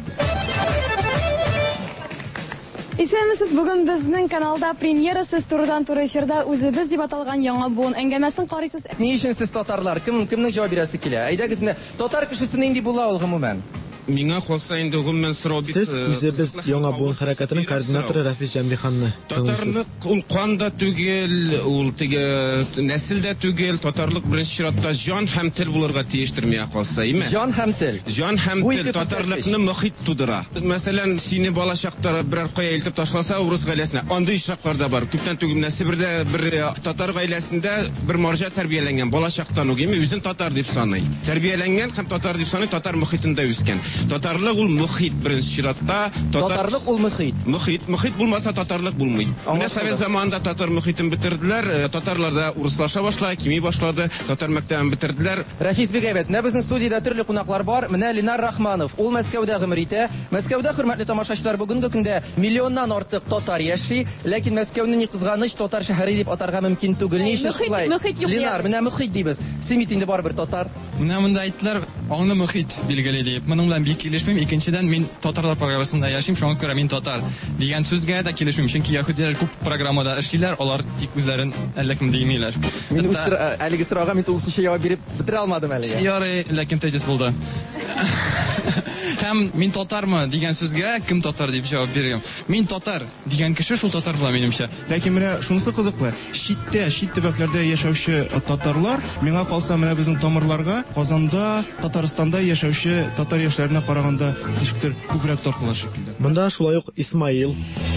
Исәнмесез, бүген безнең каналда премьерасыз турыдан-туры эфирда Үзебез дип аталган яңа буын әңгәмәсен карыйсыз. Ни өчен сез татарлар? Кемнең җавап бирәсе килә? Әйдәгез менә, татар кешесе нинди була ул гомумән? Миңа калса инде гомумән сорау бит. Сез Үзебез яңа буын хәрәкәтенең координаторы Рафис Җәмдиханны танысыз. Татарлык ул канда түгел, ул теге нәселдә түгел, татарлык беренче чиратта җан һәм тел булырга тиештер миңа калса, име? Җан һәм тел. Җан һәм тел татарлыкны мөхит тудыра. Мәсәлән, сине балачакта берәр кая илтеп ташласа урыс гаиләсенә, андый ишаклар да бар. Күптән түгел Нәсибердә бер татар гаиләсендә бер марҗа тәрбияләнгән балачактан ук, име, үзен татар дип саный. Тәрбияләнгән һәм татар дип саный, татар мөхитендә үскән. Татарлык ул мөхит беренче чиратта. Татарлык ул мөхит. Мөхит булмаса татарлык булмый. Менә совет заманында татар мөхитен бетерделәр, татарлар да урыслаша башлады, кими башлады, татар мәктәбен бетерделәр. Рафис Бегәйбәт, менә безнең студиядә төрле кунаклар бар. Менә Ленар Рахманов, ул Мәскәүдә гомер итә. Мәскәүдә, хөрмәтле тамашачылар, бүгенге көндә миллионнан артык татар яши, ләкин Мәскәүне ни кызганыч татар шәһәре дип атарга мөмкин түгел. Ни өчен шулай? Ленар, менә мөхит дибез. Син бит инде барыбер татар. Менә монда әйттеләр, аңлы мөхит билгеле дип. Моның белән бик килешмим. Икенчедән, мин татарлар программасында яшим, шуңа күрә мин татар дигән сүзгә дә килешмим. Чөнки яһүдиләр күп программада эшлиләр, алар тик үзләрен әлләкем димиләр. Мин әлеге сорауга мин тулысынча җавап биреп бетерә алмадым әлегә. Ярый, ләкин тезис булды. Һәм мин татармы дигән сүзгә кем татар дип җавап бирәм. Мин татар дигән кеше шул татар була минемчә. Ләкин менә шунысы кызыклы. Чит төбәкләрдә яшәүче татарлар, миңа калса менә безнең тамырларга Казанда, Татарстанда яшәүче татар яшьләренә караганда ничектер күбрәк тартыла шикелле. Монда шулай ук Исмаил,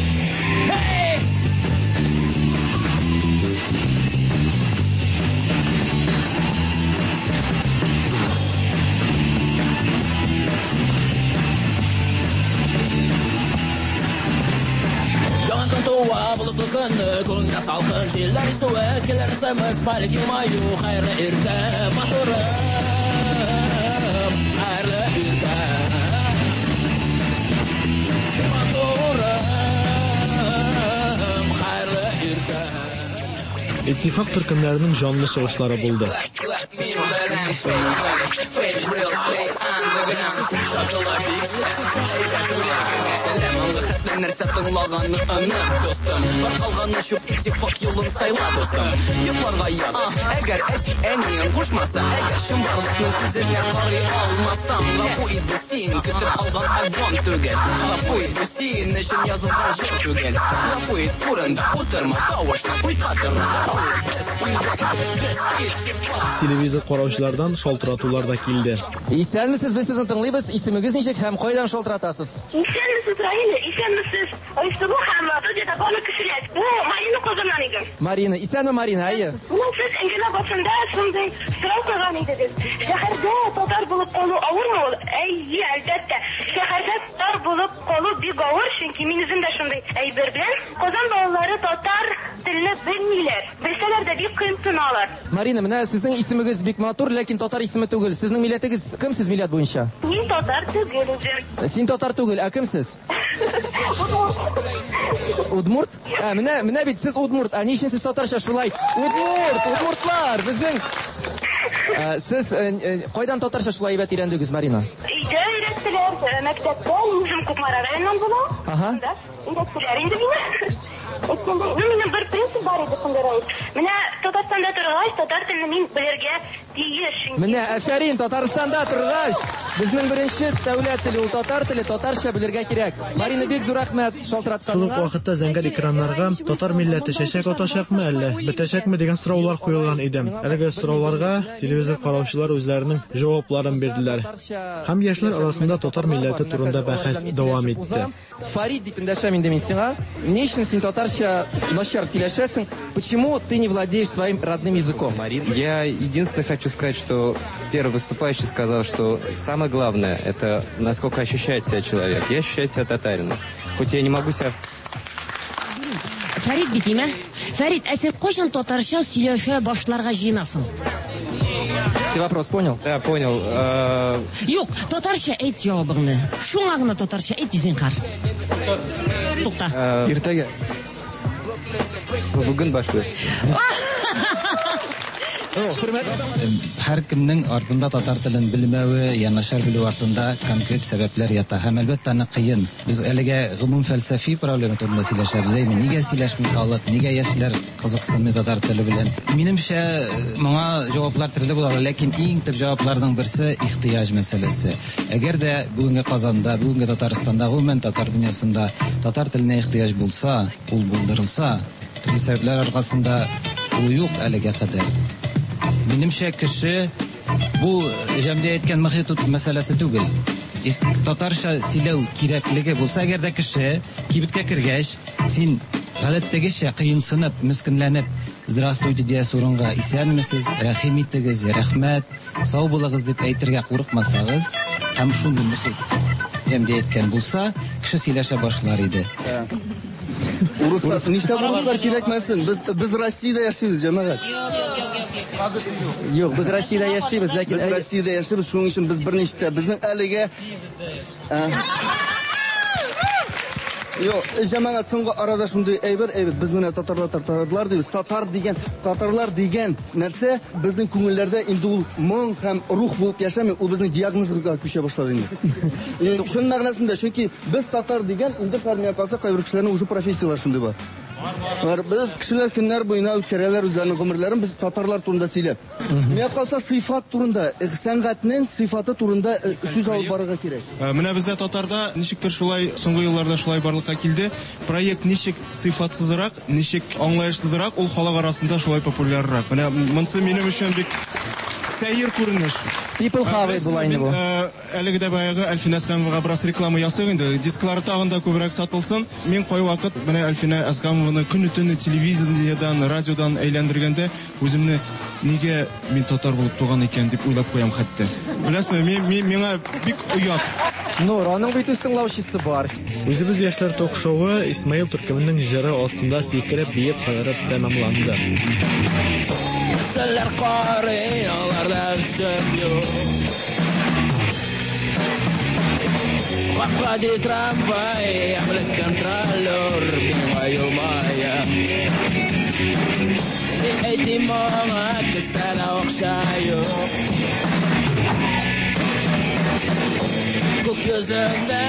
Kulunda salkın şeyler soğuk Gelersemez paylık yılmayu Hayırlı irkem Mahurım Hayırlı irkem Mahurım Hayırlı irkem İttifak türkümlərinin canlı soğuşları buldu. Нәрсә тыңлаганны анып достым Бар қалғанны шүп итифак юлын сайла достым Йотларға ят, әгәр әниең қошмаса Әгәр шымбарлықның күзіне қари алмасам Ғафу ит бұл син, күтіп алған альбом түгел Ғафу ит бұл син, үшін язылған жер түгел Ғафу ит көрінді, отырма, тауышна, қойқатырма Телевизор караучылардан шалтыратулар да килде. Исәнмесез, без сезне тыңлыйбыз. Исемегез ничек һәм кайдан шалтыратасыз? Исәнмесез, Раиля, исәнмесез. Айсыбу Хаммату дип баны кешеләр. Бу Марина Казаннан иде. Марина, исәнме Марина, әйе? Менә сез әңгәмә башында шундый сорау куйган идегез. Шәһәрдә татар булып калу авырмы ул? Әйе, әлбәттә. Шәһәрдә татар булып калу бик авыр, чөнки мин үзем дә шундый әйбер белән Казан балалары татар телне белмиләр. Белсәләр дә бик кыен тыналар. Марина, менә сезнең исемегез бик матур, ләкин татар исеме түгел. Сезнең милләтегез кемсез милләт буенча? Мин татар түгел үзем. Син татар түгел, ә кемсез? Удмурт? Менә бит сез Удмурт. Ә нишле сез татарча шулай? Удмуртлар, безнең. Сез кайдан татарча шулай әйбәт өйрәндегез, Марина? Өйдә өйрәттеләр, мәктәптә, үзем Кукмара районыннан булам. Ага. Өйрәттеләр инде мине. Минем бер принцип бар иде шундый. Менә Татарстанда торгач, татар телен мин белергә тиеш. Менә әфәрин, Татарстанда торгач, безнең беренче дәүләт теле ул татар теле, татарча белергә кирәк. Марина, бик зур рәхмәт шалтыратканга. Шул ук вакытта зәңгәр экраннарга татар милләте чәчәк атачакмы әллә, бетәчәкме дигән сораулар куелган иде. Әлеге сорауларга телевизор караучылар үзләренең җавапларын бирделәр. Һәм яшьләр арасында татар милләте турында бәхәс дәвам итте. Фарид дип эндәшәм инде мин сиңа. Ни өчен син татарча начар сөйләшәсең? Почему ты не владеешь своим родным языком? Я единственное хочу сказать, что первый выступающий сказал, что самое главное — это насколько ощущает себя человек. Я ощущаю себя татарином. Хоть я не могу себя... Фарид битиме? Фарид, а сен кайчан татарча сөйләшә башларга җыенасың? Ты вопрос понял? Да, понял. Юк, татарча әйт җавабыңны. Шуңа гына татарча әйт бизинкар. Тукта. Иртәгә. Бүген башлый. Һәр кемнең артында татар телен белмәве, янашар белү артында конкрет сәбәпләр ята. Һәм әлбәттә аны кыен. Без әлегә гомум фәлсәфи проблема турында сөйләшәбез. Нигә сөйләшми халык, нигә яшьләр кызыксынмый татар теле белән? Минемчә, моңа җаваплар төрле була, ләкин иң төп җавапларның берсе ихтыяҗ мәсьәләсе. Әгәр дә бүгенге Казанда, бүгенге Татарстанда, гомумән татар дөньясында татар теленә ихтыяҗ булса, ул булдырылса, төрле сәбәпләр аркасында ул юк әлегә кадәр. Минемчә, кеше бу җәмгыятьтә әйткән мөхит мәсьәләсе түгел. Татарча сөйләү кирәклеге булса, әгәр дә кеше кибеткә кергәч, син гадәттәгечә кыенсынып, мискенләнеп, здравствуйте дия сурынга исәнмесез, рәхим итегез, рәхмәт, сау булыгыз дип әйтергә курыкмасагыз, һәм шундый мөхит җәмгыятькән булса, кеше сөйләшә башлар иде. Урыслар, нишләп урыслар кирәкмәсен? Без Россиядә яшибез, җәмәгать. Юк, без Россиядә яшибез, ләкин без Россиядә яшибез, шуның өчен без берничә безнең әлегә Yok, cemaat соңгы арада шундый әйбер, без менә татарлар дибез. Татарлар дигән нәрсә безнең күңелләрдә инде ул моң һәм рух булып яшәми, ул безнең диагнозга күчә башлады инде. Шуның мәгънәсендә, чөнки без татар дигән инде фәрмия калса кайбер кешеләрнең уже профессияләр шундый бар. Biz kişiler günler boyuna ükereler üzerine gümürlerin biz Tatarlar turunda söylep. Meye kalsa sıfat turunda, sanatının sıfatı turunda söz alıp barıga gerek. Менә бездә Татарда ничектер шулай соңгы елларда шулай барлыкка килде. Проект ничек сыйфатсызрак, ничек аңлаешсызрак, ул халык арасында шулай популяррак. Менә монсы минем өчен бик сәер күренеш. People have it булай инде бу. Әлеге дә баягы Әлфин Әсгамовага бераз реклама ясый инде. Дисклары тагын да күбрәк сатылсын. Мин кай вакыт менә Әлфин Әсгамовны көн-төн телевизиядән, радиодан әйләндергәндә үземне нигә мин татар булып туган икән дип уйлап куям хәтта. Беләсезме, миңа бик уят. Нур, аның бит үз тыңлаучысы бар. Үзебез яшьләр ток-шоуы Исмаил Төркеменнең җыры астында сикереп, биеп, шаярып тәмамланды. Сәлләр карый, аларда сөмлю. Ваклади трамвай, әмлек контролер, миңа юлмая. Әйтим моңа, кесәлә оқшаю. Күк йөзендә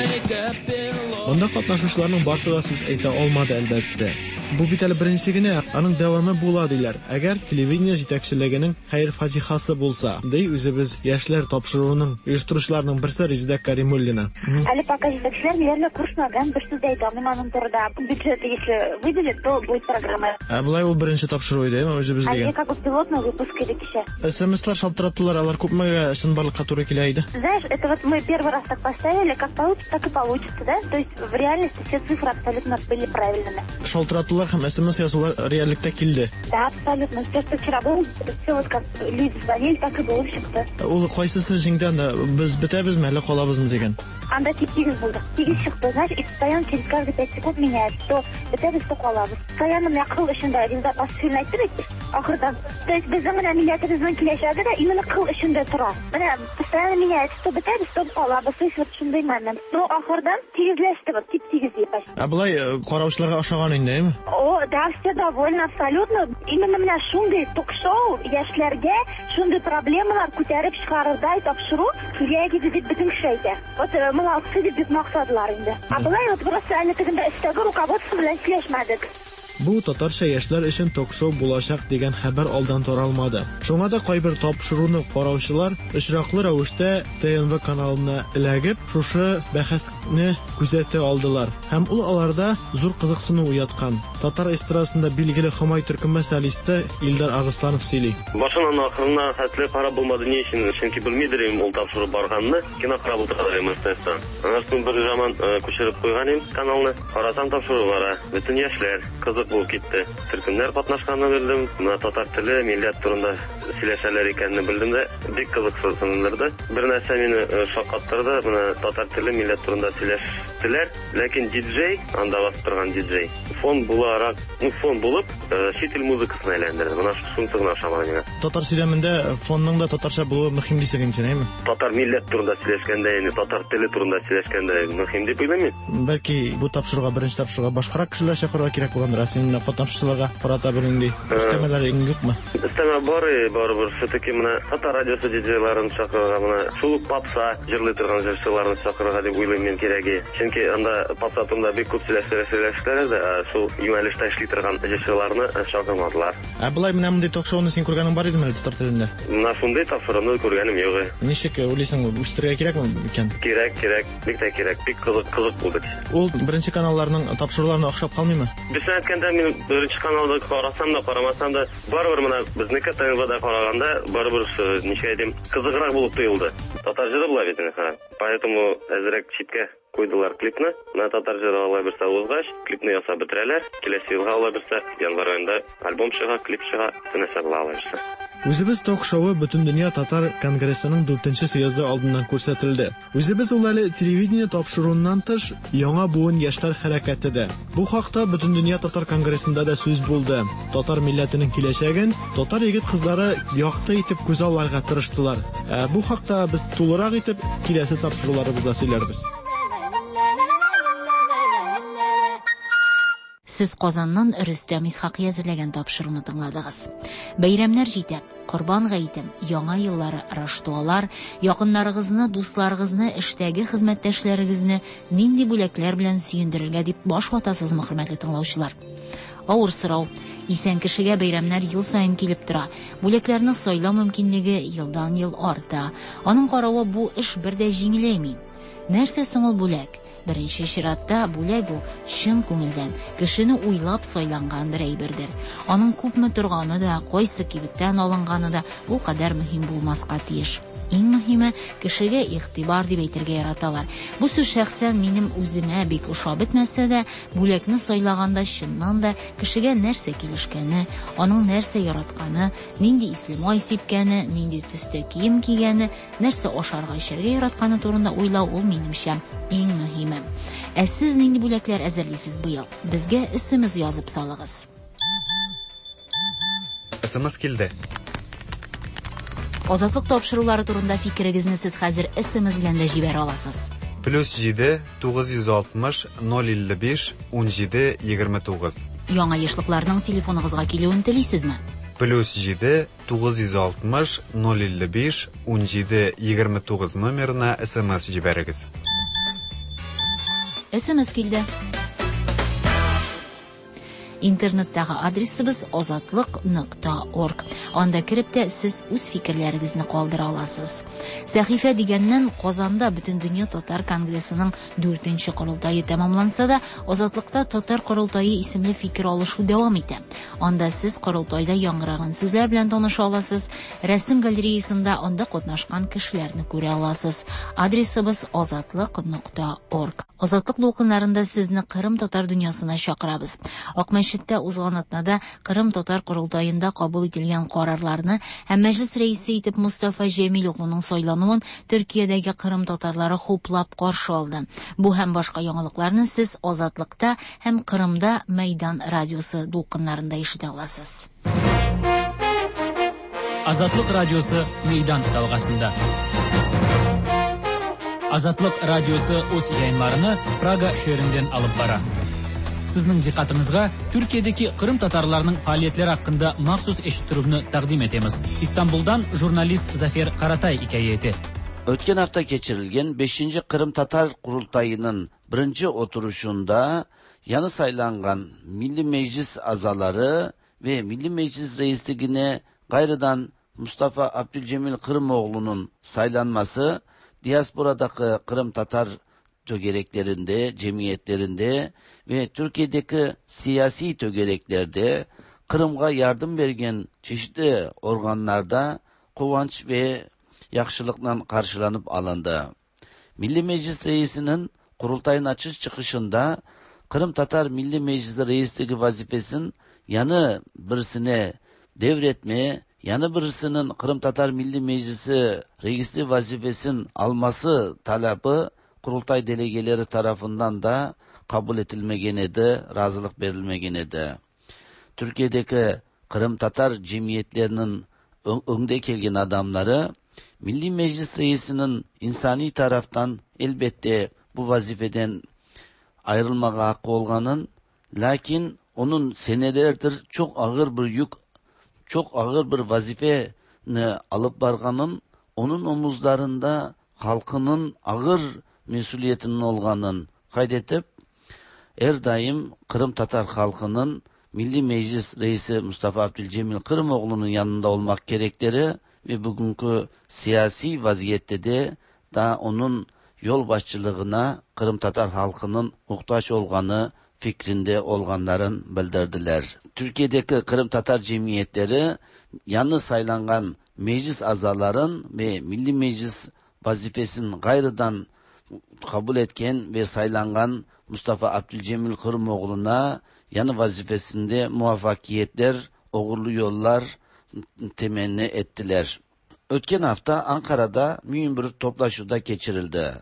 ике пилот. Онда катнашучыларның барысы да сүз әйтә алмады әлбәттә. Бу бит әле беренче генә, аның дәвамы була диләр. Әгәр телевидение җитәкчелегенең хәйр-фатихасы булса, ди үзебез яшьләр тапшыруының оештыручыларының берсе Резидә Каримуллина. Әле пока җитәкчеләр милләрне курсмаган, бер сүз әйтә алмыйм аның турында. Бюджет если выделит, то будет программа. Булай ул беренче тапшыру иде, үзебез дигән. Әле как пилотный выпуск иде кичә. СМСлар шалтыраттылар, алар күпме чынбарлыкка туры килә иде. Знаешь, это вот мы первый раз так поставили, как получится, так и получится, да? То есть в реальности все цифры абсолютно были правильными. Шалтыраттылар һәм СМС язулар реальлектә килде. Да, абсолютно. Все, что вчера было, все вот как люди звонили, так и было чыкты. Ул кайсысы җиңдән да без бетәбезме, әллә калабызмы дигән. Анда тигез булды. Тигез чыкты, знаешь, и постоянно через каждые 5 секунд меняется. То бетәбез, то калабыз. Постоянно меня кыл эшендә, Резидә Пасфиль әйтте бит, ахырдан. То есть безнең менә милләтебезнең киләчәге дә именно кыл эшендә тора. Менә постоянно меняется, то бетәбез, то калабыз. Вот шундый мәгънә. Ну, ахырдан тигезләште, вот тигез дип. Булай караучыларга ошаган инде, әйме? О, да, все довольны абсолютно. Именно менә шундый ток-шоу яшьләргә шундый проблемалар күтәреп чыгарырдай тапшыру кирәк иде дип бөтен кеше әйтә. Вот молодцы дип бик максадлар инде. Булай вот просто әле тегендә өстәге руководство белән сөйләшмәдек. Бу татарча яшьләр өчен ток-шоу булачак дигән хәбәр алдан таралмады. Шуңа да кайбер тапшыруны караучылар очраклы рәвештә ТНВ каналына эләгеп, шушы бәхәсне күзәтә алдылар. Һәм ул аларда зур кызыксыну уяткан. Татар эстрадасында билгеле Хомай төркеме солисты Илдар Агысланов сөйли. Башынан ахырына хәтле карап булмады ни өчен, чөнки белмидем ул тапшыру барганны, кино карап утырдым мәсәлән. Аннан бер заман күчереп куйган идем каналны, карасам тапшыру бара. Бөтен яшьләр булып китте. Төркемнәр катнашканны белдем. Менә татар теле, милләт турында сөйләшәләр икәнне белдем дә, бик кызыксындырды. Бер нәрсә мине шаккаттырды. Менә татар теле, милләт турында сөйләштеләр, ләкин диджей, анда басып торган диджей, фон буларак, фон булып, чит ил музыкасын әйләндерде. Менә шуны гына ошамады. Татар сөйләмендә фонның да татарча булуы мөһим дисәң инде, әйме? Татар милләт турында сөйләшкәндә, яни татар теле турында сөйләшкәндә мөһим дип уйлыйм. Бәлки бу тапшыруга беренче тапшыруга башкарак кешеләр чакырырга кирәк булгандыр. Син катнашучыларга карата беленди. Өстәмәләр юкмы? Өстәмә барыбер, все-таки менә татар радиосы диджейларын чакырырга, менә шул попса җырлый торган җырчыларны чакырырга дип уйлыйм мин кирәге. Чөнки анда попса турында бик күп сөйләшәләр дә, шул юнәлештә эшли торган җырчыларны чакырмадылар. Булай менә мондый ток-шоуны син күргәнең бар идеме татар телендә? Менә шундый тапшыруны күргәнем юк. Ничек уйлыйсың, үстерергә кирәкме икән? Кирәк, бик тә кирәк, бик кызык булды. Ул беренче каналларның тапшыруларына охшап калмыймы? Без әйткәндә мин беренче каналда карасам да, карамасам да, барыбер менә безнеке ТНВда караганда, барыбер ничә әйтим, кызыграк булып тоелды. Татар җыры була бит инде. Поэтому әзрәк читкә куйдылар клипны. На татар җыры алай берсә узгач, клипны ясап бетерәләр. Киләсе елга алай берсә, январь аенда альбом чыга, клип чыга, нәрсә була алай берсә. Үзебез ток-шоуы Бөтен дөнья татар конгрессының 4нче съезды алдыннан күрсәтелде. Үзебез ул әле телевидение тапшыруыннан тыш яңа буын яшьләр хәрәкәте дә. Бу хакта Бөтен дөнья татар конгрессында да сүз булды. Татар милләтенең киләчәген татар егет-кызлары якты итеп күз алырга тырыштылар. Бу хакта без тулырак итеп киләсе тапшыруларыбызда сөйләрбез. Сез Казаннан Рөстәм Исхакый әзерләгән тапшыруны тыңладыгыз. Бәйрәмнәр җитә. Корбан гаете, яңа еллары, раштуалар, якыннарыгызны, дусларыгызны, эштәге хезмәттәшләрегезне нинди бүләкләр белән сөендерергә дип баш ватасызмы, хөрмәтле тыңлаучылар? Авыр сорау. Исән кешегә бәйрәмнәр ел саен килеп тора. Бүләкләрне сайлау мөмкинлеге елдан-ел арта. Аның каравы бу эш бер дә җиңеләйми. Нәрсә соң ул бүләк? Беренче чиратта бүләк ул чын күңелдән, кешене уйлап сайланган бер әйбердер. Аның күпме торганы да, кайсы кибеттән алынганы да ул кадәр мөһим булмаска тиеш. Иң мөһиме, кешегә игътибар дип әйтергә яраталар. Бу сүз шәхсән минем үземә бик ошап бетмәсә дә, бүләкне сайлаганда чыннан да кешегә нәрсә килешкәне, аның нәрсә яратканы, нинди исле май сипкәне, нинди төстә кием кигәне, нәрсә ашарга эчәргә яратканы турында уйлау ул минемчә иң мөһиме. Ә сез нинди бүләкләр әзерлисез быел? Безгә исемез язып салыгыз. Исемез килде. Азатлык тапшырулары турында фикерегезне сез хәзер исемез белән дә җибәрә аласыз. +7 960 055 17 29. Яңа яшьлекләрнең телефоныгызга килүен телисезме? +7 960 055 17 29 номерына СМС җибәрегез. СМС килде. Интернеттагы адресыбыз azatlyk.org. Анда кирип тә сез үз фикерләрегезне калдыра аласыз. Сәхифә дигәннән Казанда Бөтен дөнья татар конгрессының 4нче корылтайы тәмамланса да, Азатлыкта татар корылтайы исемле фикер алышу дәвам итә. Анда сез корылтайда яңгыраган сүзләр белән таныша аласыз, рәсем галереясында анда катнашкан кешеләрне күрә аласыз. Адресыбыз azatlyk.org. Азатлык дулкыннарында сезне Кырым татар дөньясына чакырабыз. Акмәчеттә узган атнада Кырым татар корылтаенда кабул ителгән карарларны һәм мәҗлес рәисе итеп Мустафа Җәмил углының сайлануын Төркиядәге Кырым татарлары хуплап каршы алды. Бу һәм башка яңалыкларны сез Азатлыкта һәм Кырымда Мәйдан радиосы дулкыннарында ишетә аласыз. Азатлык радиосы Мәйдан талгасында. Азатлык радиосы үз яйыннарны Прага шәһәреннән алып бара. Сезнең диққатыңызга Түркиядәге Кырым татарларының фәалиятләре хакында махсус эшиттүрүне тәкъдим этебез. İstanbul'dan журналист Zafer Karatay hikayeti. Ötken hafta geçirilgen 5. Kırım Tatar Kurultayı'nın 1. oturuşunda yanı saylangan Milli Meclis azaları ve Milli Meclis reisliğine gayrıdan Mustafa Abdülcemil Kırımoğlu'nun saylanması diasporadaki Kırım Tatar tögereklerinde, cemiyetlerinde ve Türkiye'deki siyasi tögereklerde Kırım'a yardım vergen çeşitli organlarda kovanç ve yakşılıkla karşılanıp alındı. Milli Meclis Reisi'nin kurultayın açış çıkışında Kırım Tatar Milli Meclisi Reisliği vazifesinin yanı birisine devretmeye, yanı birisinin Kırım Tatar Milli Meclisi Reisliği vazifesinin alması talabı kurultay delegeleri tarafından da kabul edilmegen edi, razılık verilmegen edi. Türkiye'deki Kırım Tatar cemiyetlerinin önde kelgen adamları Milli Meclis Reisi'nin insani taraftan elbette bu vazifeden ayrılmağa hakkı olganın, lakin onun senelerdir çok ağır bir yük, çok ağır bir vazifeni alıp barganın, onun omuzlarında halkının ağır mesuliyetinin olganın kaydetip, her daim Kırım Tatar halkının Milli Meclis Reisi Mustafa Abdülcemil Kırımoğlu'nun yanında olmak gerekleri ve bugünkü siyasi vaziyette de da onun yol başçılığına Kırım Tatar halkının muhtaç olganı fikrinde olganların bildirdiler. Türkiye'deki Kırım Tatar cemiyetleri yanı saylangan meclis azaların ve Milli Meclis vazifesini gayrıdan kabul etken ve saylangan Mustafa Abdülcemil Kırımoğlu'na yanı vazifesinde muvaffakiyetler, uğurlu yollar temenni ettiler. Ötken hafta Ankara'da mühim bir toplaşıda geçirildi.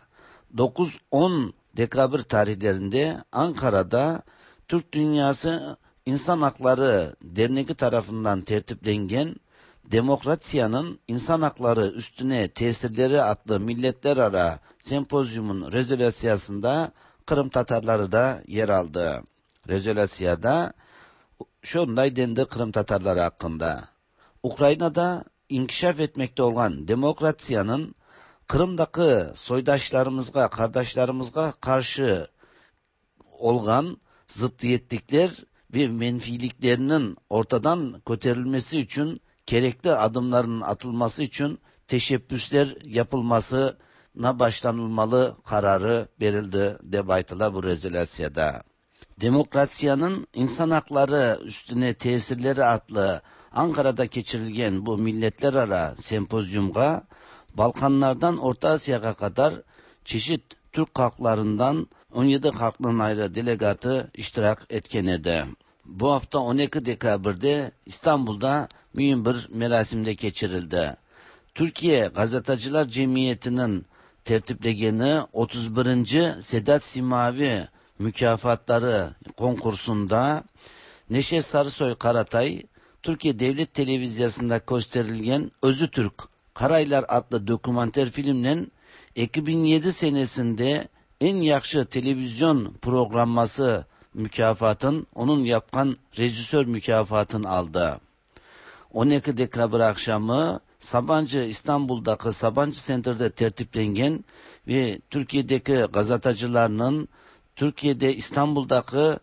9-10 dekabr tarihlerinde Ankara'da Türk Dünyası İnsan Hakları Derneği tarafından tertiplengen Demokrasiyanın İnsan Hakları Üstüne Tesirleri adlı milletler ara sempozyumun rezolüsyasında Kırım Tatarları da yer aldı. Rezolüsiyada şunday dendi Kırım Tatarları hakkında. Ukrayna'da inkişaf etmekte olan demokrasiyanın Kırım'daki soydaşlarımızga, kardeşlerimizge karşı olgan zıddiyetlikler ve menfiliklerinin ortadan köterilmesi için gerekli adımların atılması için teşebbüsler yapılmasına başlanılmalı kararı verildi deb aytıla bu rezolüsiyada. Demokrasiyanın insan hakları üstüne tesirleri adlı Ankara'da geçirilgen bu milletler ara sempozyumga Balkanlardan Orta Asya'ya kadar çeşit Türk halklarından 17 halktan ayrı delegatı iştirak etken edi. Bu hafta 12 dekabrde İstanbul'da mühim bir merasimde geçirildi. Türkiye Gazeteciler Cemiyeti'nin tertiplegeni 31. Sedat Simavi mükafatları konkursunda Neşe Sarısoy Karatay, Türkiye Devlet Televizyası'nda gösterilgen Özü Türk Karaylar adlı dokumenter filmden 2007 senesinde en yakşı televizyon programması mükafatın, onun yapkan rejisör mükafatını aldı. 12 dekabr akşamı Sabancı İstanbul'daki Sabancı Center'da tertiplengen ve Türkiye'deki gazetecilerinin Türkiye'de İstanbul'daki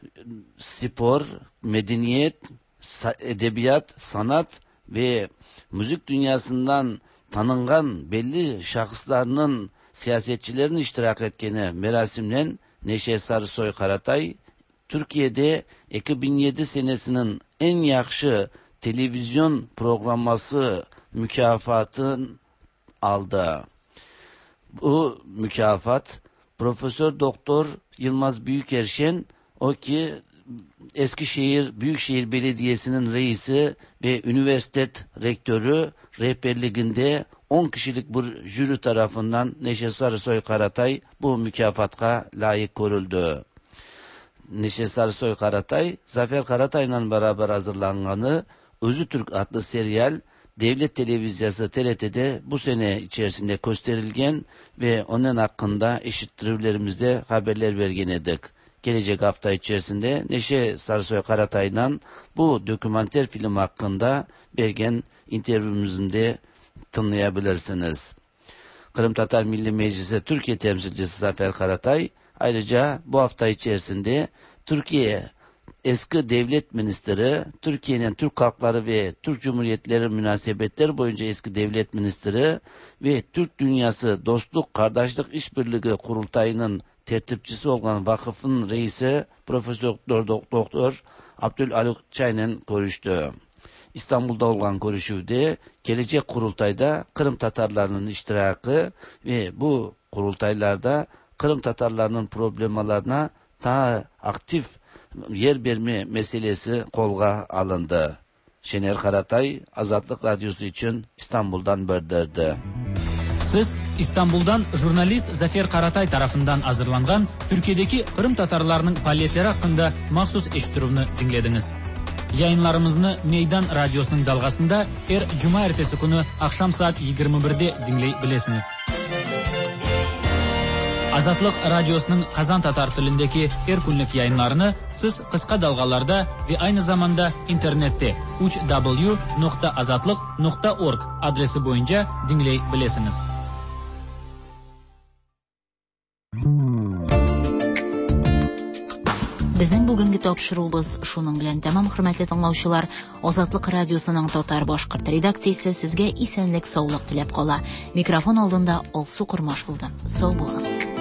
spor, medeniyet, edebiyat, sanat ve müzik dünyasından tanıngan belli şahıslarının siyasetçilerin iştirak etkeni merasimden Neşe Sarısoy Karatay Türkiye'de 2007 senesinin en yakşı televizyon programması mükafatını aldı. Bu mükafat Profesör Doktor Yılmaz Büyükerşen, o ki Eskişehir Büyükşehir Belediyesi'nin reisi ve üniversite rektörü rehberliğinde 10 kişilik bir jüri tarafından Neşe Sarısoy Karatay bu mükafatka layık görüldü. Neşe Sarısoy Karatay, Zafer Karatay'la beraber hazırlanganı Özü Türk adlı serial Devlet Televizyası TRT'de bu sene içerisinde gösterilgen ve onun hakkında eşittirivlerimizde haberler vergen edik. Gelecek hafta içerisinde Neşe Sarısoy Karatay'la bu dokümenter film hakkında vergen intervyumuzda dinleyebilirsiniz. Kırım Tatar Milli Meclisi Türkiye temsilcisi Zafer Karatay ayrıca bu hafta içerisinde Türkiye eski devlet ministeri, Türkiye'nin Türk halkları ve Türk Cumhuriyetleri münasebetleri boyunca eski devlet ministeri ve Türk Dünyası Dostluk Kardeşlik İşbirliği Kurultayı'nın tertipçisi olan vakıfın reisi Profesör Doktor Abdülhaluk Çay'la görüştü. İstanbul'da olan görüşüde gelecek kurultayda Kırım Tatarlarının iştirakı ve bu kurultaylarda Kırım Tatarlarının problemalarına daha aktif yer verme meselesi kolga alındı. Şener Karatay, Azatlık Radyosu için İstanbul'dan bildirdi. Siz İstanbul'dan jurnalist Zafer Karatay tarafından hazırlangan Türkiye'deki Kırım Tatarlarının faaliyetleri hakkında mahsus eşitiruvni dinlediniz. Yayınlarımızı Meydan Radyosu'nun dalgasında Cuma ertesi günü akşam saat 21'de dinleyebilirsiniz. Azatlık Radyosu'nun Kazan Tatar tilindeki günlük yayınlarını siz kısa dalgalarda ve aynı zamanda internette www.azatlık.org adresi boyunca dinleyebilirsiniz. Bizning bugungi topshiruvimiz shuning bilan tamam, hurmatli tinglovchilar. Ozodlik radiosuning Tatar boshqirt redaksiyasi sizga esenlik, sog'lik tilab qola. Mikrofon oldinda Olsu Qurmosh bo'ldim. Sog' bo'linglar.